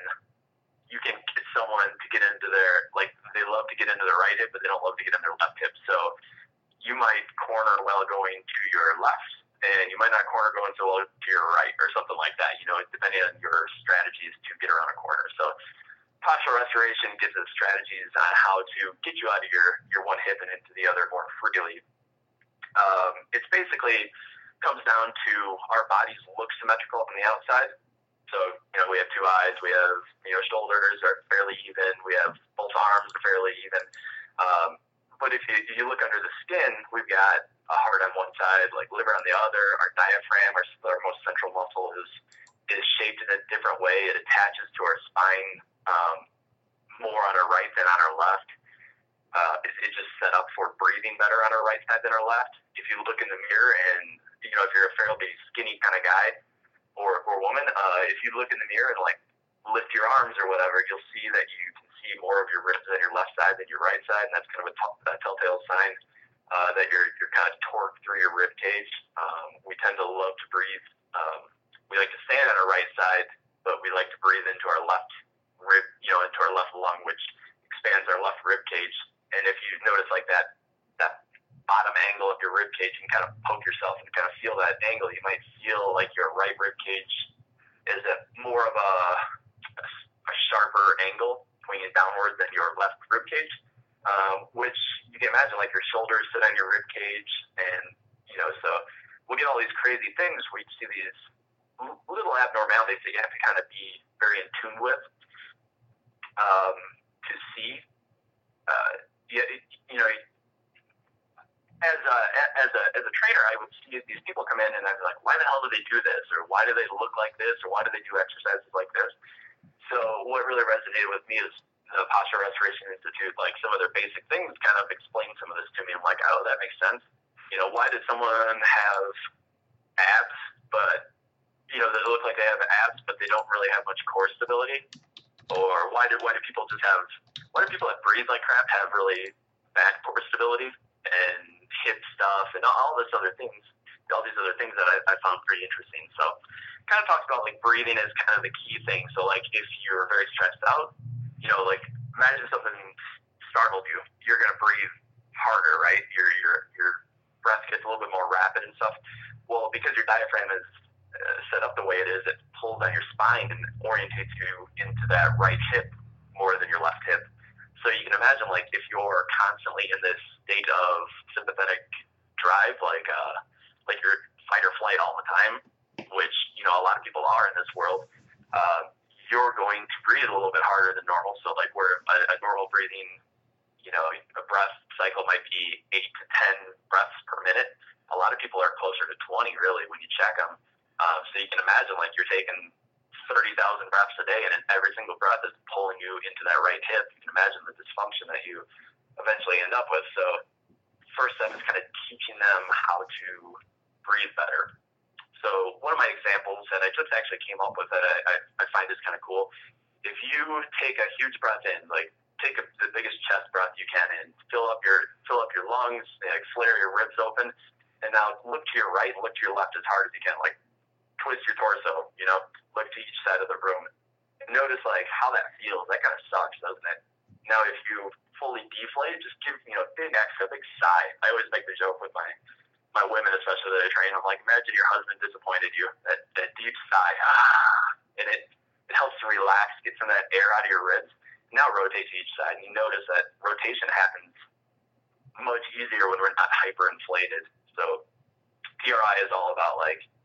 can get someone to get into their, like they love to get into their right hip, but they don't love to get in their left hip. So you might corner while going to your left, and you might not corner going so well to your right, or something like that, depending on your strategies to get around a corner. So postural restoration gives us strategies on how to get you out of your one hip and into the other more freely. It's basically comes down to our bodies look symmetrical on the outside. So, we have two eyes, we have, shoulders are fairly even, we have both arms are fairly even. But if you look under the skin, we've got a heart on one side, like liver on the other. Our diaphragm, our most central muscle, is shaped in a different way. It attaches to our spine more on our right than on our left. It's just set up for breathing better on our right side than our left. If you look in the mirror and, if you're a fairly skinny kind of guy or woman, if you look in the mirror and like lift your arms or whatever, you'll see that you can see more of your ribs on your left side than your right side, and that's kind of a telltale sign that you're kind of torqued through your rib cage. We tend to love to breathe. We like to stand on our right side, but we like to breathe into our left rib, into our left lung, which expands our left rib cage. And if you notice like that bottom angle of your rib cage, you can kind of poke yourself and kind of feel that angle. You might feel like your right rib cage is at more of a sharper angle pointing downward than your left rib cage, which you can imagine like your shoulders sit on your rib cage, and so we'll get all these crazy things where you see these little abnormalities that you have to kind of be very in tune with to see. As a trainer, I would see these people come in and I'd be like, why the hell do they do this? Or why do they look like this? Or why do they do exercises like this? So what really resonated with me is the Posture Restoration Institute, like some of their basic things kind of explain some of this to me. I'm like, oh, that makes sense. Why did someone have abs, but, they look like they have abs, but they don't really have much core stability? Or why do people that breathe like crap have really bad core stability and hip stuff and all these other things that I found pretty interesting. So kind of talks about like breathing as kind of the key thing. So like if you're very stressed out, like imagine something startled you. You're going to breathe harder, right? Your breath gets a little bit more rapid and stuff. Well, because your diaphragm is set up the way it is, it pulls on your spine and orientates you into that right hip more than your left hip. So you can imagine, like, if you're constantly in this state of sympathetic drive, like you're fight or flight all the time, which, a lot of people are in this world, you're going to breathe a little bit harder than normal. So, like, where a normal breathing, a breath cycle might be 8 to 10 breaths per minute, a lot of people are closer to 20, really, when you check them. So you can imagine, like, you're taking 30,000 breaths a day, and every single breath is pulling you into that right hip. You can imagine the dysfunction that you eventually end up with. So first step is kind of teaching them how to breathe better. So one of my examples that I just actually came up with that I find is kind of cool. If you take a huge breath in, like take the biggest chest breath you can in, fill up your lungs, like flare your ribs open, and now look to your right, look to your left as hard as you can, like twist your torso, look to each side of the room. Notice like how that feels. That kind of sucks, doesn't it? Now if you fully deflate, just give a big extra, big sigh. I always make the joke with my women, especially that I train. I'm like, imagine your husband disappointed you. That deep sigh, and it helps to relax, get some of that air out of your ribs. Now rotate to each side, and you notice that rotation happens much easier when we're not hyperinflated. So PRI is all about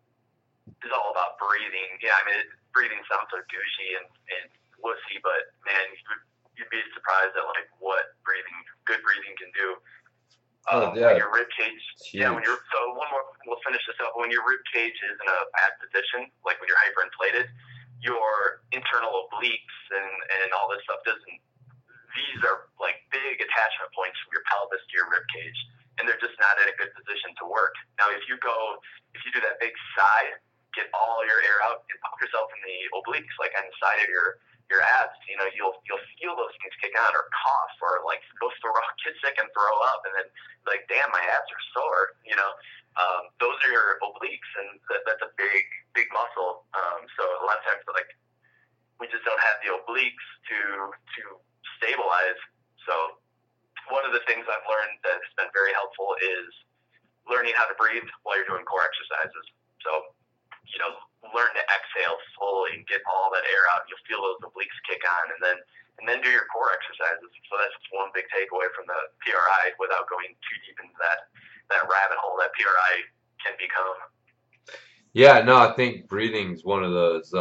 breathing. Yeah, I mean, breathing sounds so douchey and wussy, but man, you'd be surprised at like what good breathing can do. When your rib cage, so one more, we'll finish this up. When your rib cage is in a bad position, like when you're hyperinflated, your internal obliques and all this stuff these are like big attachment points from your pelvis to your rib cage, and they're just not in a good position to work. Now, if you do that big sigh, get all your air out and pop yourself in the obliques, like on the side of your abs, you'll feel those things kick on, or cough, or like get sick and throw up, and then like, damn, my abs are sore. Those are your obliques, and that's a big muscle. So a lot of times, like, we just don't have the obliques to stabilize. So one of the things I've learned that has been very helpful is learning how to breathe while you're doing core exercises. So learn to exhale slowly and get all that air out. You'll feel those obliques kick on, and then do your core exercises. So that's one big takeaway from the PRI, without going too deep into that rabbit hole that PRI can become. Yeah, no, I think breathing is one of those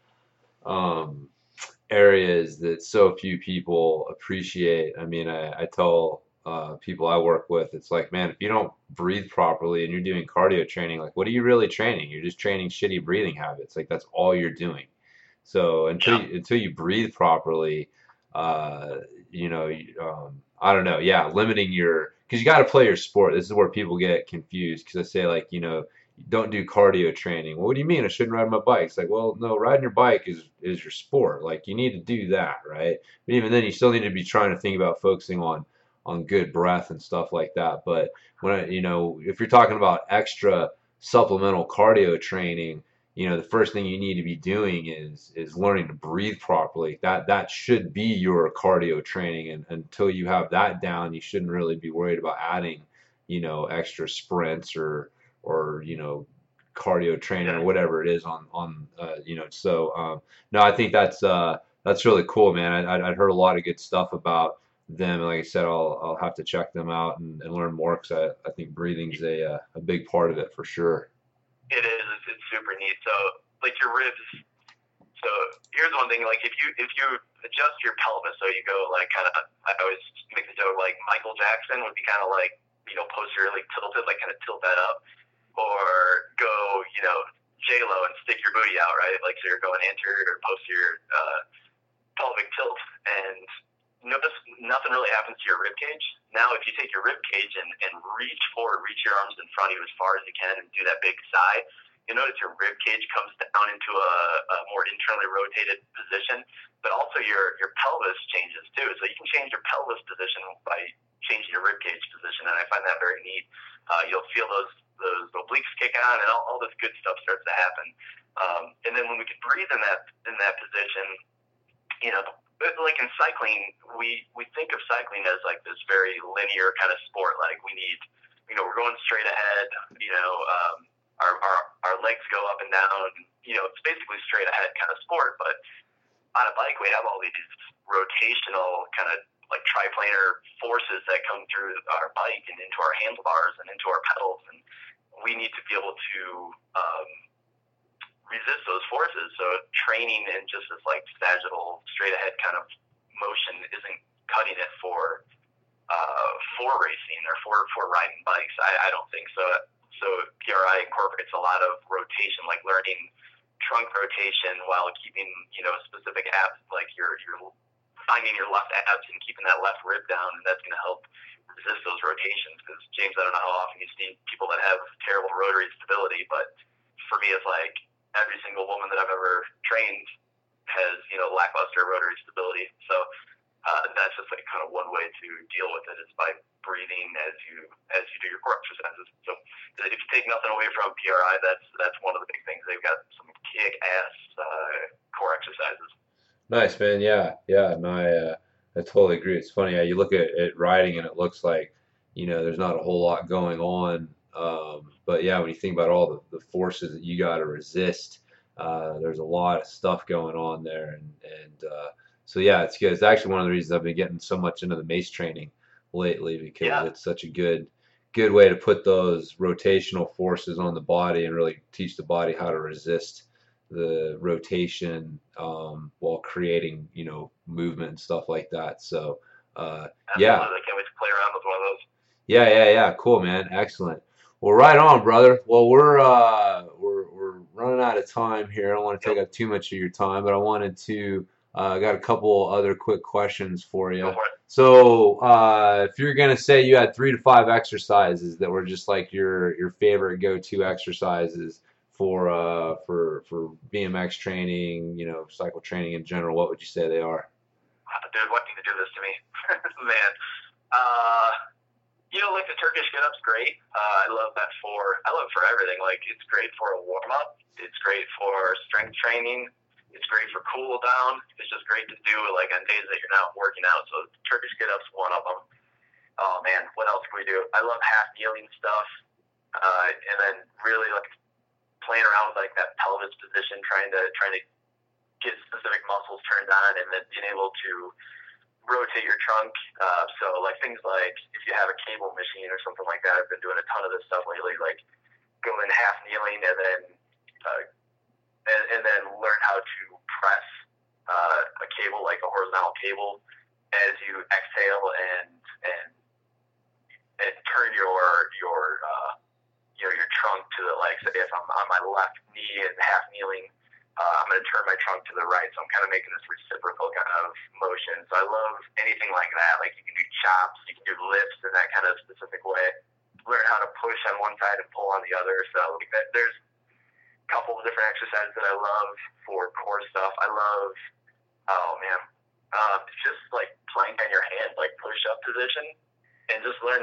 areas that so few people appreciate. I mean, I tell people I work with, it's like, man, if you don't breathe properly and you're doing cardio training, like, what are you really training? You're just training shitty breathing habits. Like, that's all you're doing. So until you breathe properly, I don't know. Yeah, limiting because you got to play your sport. This is where people get confused, because I say, like, don't do cardio training. Well, what do you mean I shouldn't ride my bike? It's like, well, no, riding your bike is your sport. Like, you need to do that, right? But even then, you still need to be trying to think about focusing on good breath and stuff like that. But if you're talking about extra supplemental cardio training, the first thing you need to be doing is learning to breathe properly. That should be your cardio training, and until you have that down, you shouldn't really be worried about adding, extra sprints or cardio training or whatever it is on. So no, I think that's really cool, man. I'd heard a lot of good stuff about them. Like I said, I'll have to check them out and learn more, because I think breathing's a big part of it for sure. It is. It's super neat. So like your ribs. So here's one thing. Like if you adjust your pelvis, so you go like kind of. I always make the joke like Michael Jackson would be kind of like posteriorly tilted, like kind of tilt that up, or go J-Lo and stick your booty out, right? Like, so you're going anterior or posterior pelvic tilt, and notice nothing really happens to your rib cage. Now, if you take your rib cage and reach forward, reach your arms in front of you as far as you can, and do that big sigh, you notice your rib cage comes down into a more internally rotated position, but also your pelvis changes too. So you can change your pelvis position by changing your rib cage position, and I find that very neat. You'll feel those obliques kick on, and all this good stuff starts to happen. And then when we can breathe in that position, you know, like in cycling, we think of cycling as like this very linear kind of sport. Like we need, you know, we're going straight ahead. You know, our legs go up and down. You know, it's basically straight ahead kind of sport. But on a bike, we have all these rotational kind of like triplanar forces that come through our bike and into our handlebars and into our pedals, and we need to be able to resist those forces. So training in just this like sagittal, straight ahead kind of motion isn't cutting it for racing or for riding bikes. I don't think so. So PRI incorporates a lot of rotation, like learning trunk rotation while keeping, you know, specific abs, like you're finding your left abs and keeping that left rib down, and that's going to help resist those rotations. Because James, I don't know how often you see people that have terrible rotary stability, but for me, it's like every single woman that I've ever trained has, you know, lackluster rotary stability. So that's just like kind of one way to deal with it, is by breathing as you do your core exercises. So if you take nothing away from PRI, that's one of the big things. They've got some kick-ass core exercises. Nice, man. Yeah, yeah. No, I totally agree. It's funny. You look at riding and it looks like, you know, there's not a whole lot going on. But yeah, when you think about all the forces that you got to resist, there's a lot of stuff going on there. And so yeah, it's good. It's actually one of the reasons I've been getting so much into the mace training lately, because Yeah, it's such a good way to put those rotational forces on the body and really teach the body how to resist the rotation, while creating, you know, movement and stuff like that. So yeah, absolutely. I can't wait to play around with one of those. yeah. Cool, man. Excellent. Well, right on, brother. Well, we're running out of time here. I don't want to Yep, take up too much of your time, but I wanted to got a couple other quick questions for go you. for it. So, if you're gonna say you had 3 to 5 exercises that were just like your favorite go-to exercises for BMX training, you know, cycle training in general, what would you say they are? Dude, why do you do this to me? Man. Uh, you know, like the Turkish get-up's great. I love it for everything. Like, it's great for a warm-up. It's great for strength training. It's great for cool down. It's just great to do, like, on days that you're not working out. So Turkish get-up's one of them. Oh, man, what else can we do? I love half kneeling stuff. And then really, like, playing around with, like, that pelvis position, trying to get specific muscles turned on, and then being able to rotate your trunk. So like things like if you have a cable machine or something like that, I've been doing a ton of this stuff lately, like going half kneeling and then uh, and then learn how to press a cable, like a horizontal cable, as you exhale and turn your trunk to the, like, say if I'm on my left knee and half kneeling, I'm going to turn my trunk to the right. So I'm kind of making this reciprocal kind of motion. So I love anything like that. Like you can do chops, you can do lifts in that kind of specific way. Learn how to push on one side and pull on the other. So like that, there's a couple of different exercises that I love for core stuff. I love, oh man, just like plank on your hand, like push up position, and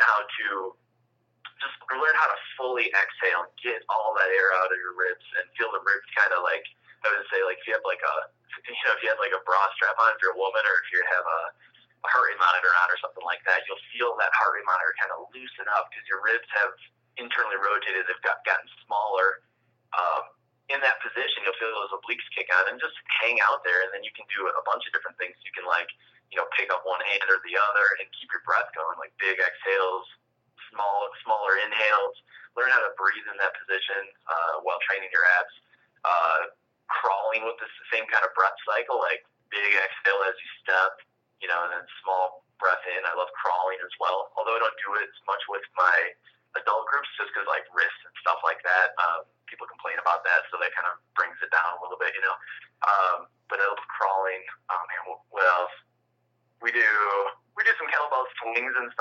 just learn how to fully exhale and get all that air out of your ribs and feel the ribs kind of like, I would say, like if you have like if you have like a bra strap on, if you're a woman, or if you have a heart rate monitor on or something like that, you'll feel that heart rate monitor kind of loosen up because your ribs have internally rotated, they've gotten smaller. In that position, you'll feel those obliques kick on and just hang out there, and then you can do a bunch of different things. You can, like, you know, pick up one hand or the other and keep your breath going, like big exhales, smaller inhales. Learn how to breathe in that position while training your abs. Crawling with the same kind of breath cycle, like big exhale as you step, you know, and then small breath in. I love crawling as well, although I don't do it as much with my adult groups just because, like, wrists and stuff like that. People complain about that, so that kind of brings it down a little bit, you know. But I love crawling. Oh, man, what else? We do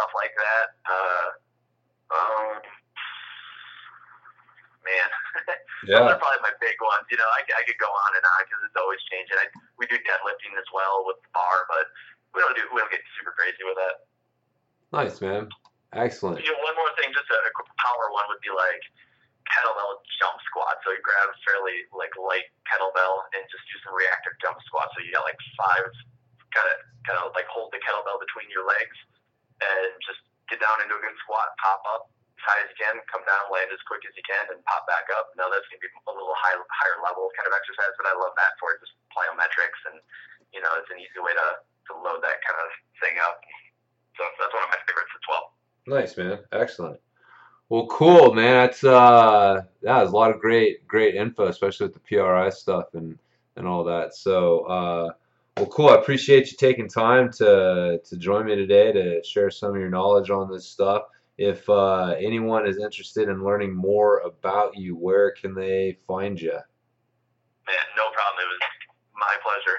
stuff like that. Man, those Yeah. are probably my big ones. You know, I could go on and on because it's always changing. We do deadlifting as well with the bar, but we don't get super crazy with that. Nice, man. Excellent. You know, one more thing, just a quick power one would be like kettlebell jump squat. So you grab a fairly like light kettlebell and just do some reactive jump squat. So you got like five, kind of like hold the kettlebell between your legs and just get down into a good squat, pop up as high as you can, come down, land as quick as you can, and pop back up. Now that's gonna be a little higher level kind of exercise, but I love that for just plyometrics, and you know it's an easy way to load that kind of thing up. So that's one of my favorites as well. Nice, man. Excellent. Well, cool, man. That's yeah, there's a lot of great info, especially with the PRI stuff and all that. So, well, cool. I appreciate you taking time to join me today to share some of your knowledge on this stuff. If anyone is interested in learning more about you, where can they find you? Man, no problem. It was my pleasure.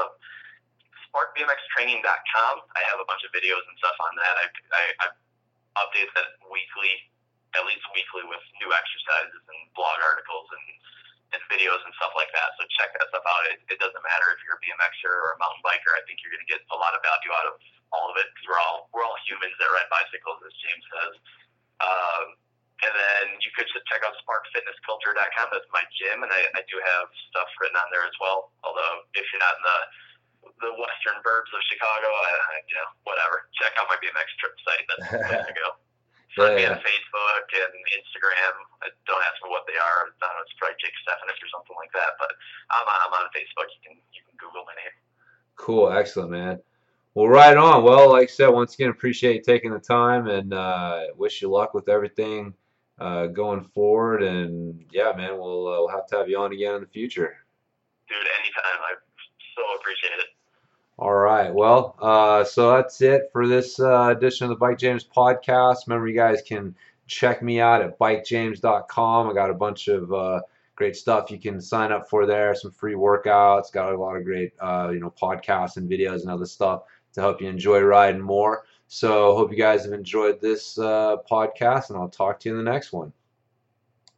SparkBMXtraining.com. I have a bunch of videos and stuff on that. I update that weekly, at least weekly, with new exercises and blog articles and videos and stuff like that. So check that stuff out. It doesn't matter if you're a BMXer or a mountain biker. I think you're going to get a lot of value out of all of it because we're all humans that ride bicycles, as James says. And then you could just check out SparkFitnessCulture.com. That's my gym, and I do have stuff written on there as well. Although if you're not in the western burbs of Chicago, you know, whatever. Check out my BMX trip site. That's the place to go. Find me on Facebook and Instagram. Don't ask me what they are. I don't know, it's probably Jake Stephanus or something like that. But I'm on Facebook. You can Google my name. Cool, excellent, man. Well, right on. Well, like I said, once again, appreciate you taking the time and wish you luck with everything going forward. And yeah, man, we'll have to have you on again in the future. Dude, anytime. I so appreciate it. All right. Well, so that's it for this edition of the Bike James podcast. Remember, you guys can check me out at bikejames.com. I got a bunch of great stuff you can sign up for there. Some free workouts. Got a lot of great, podcasts and videos and other stuff to help you enjoy riding more. So, hope you guys have enjoyed this podcast, and I'll talk to you in the next one.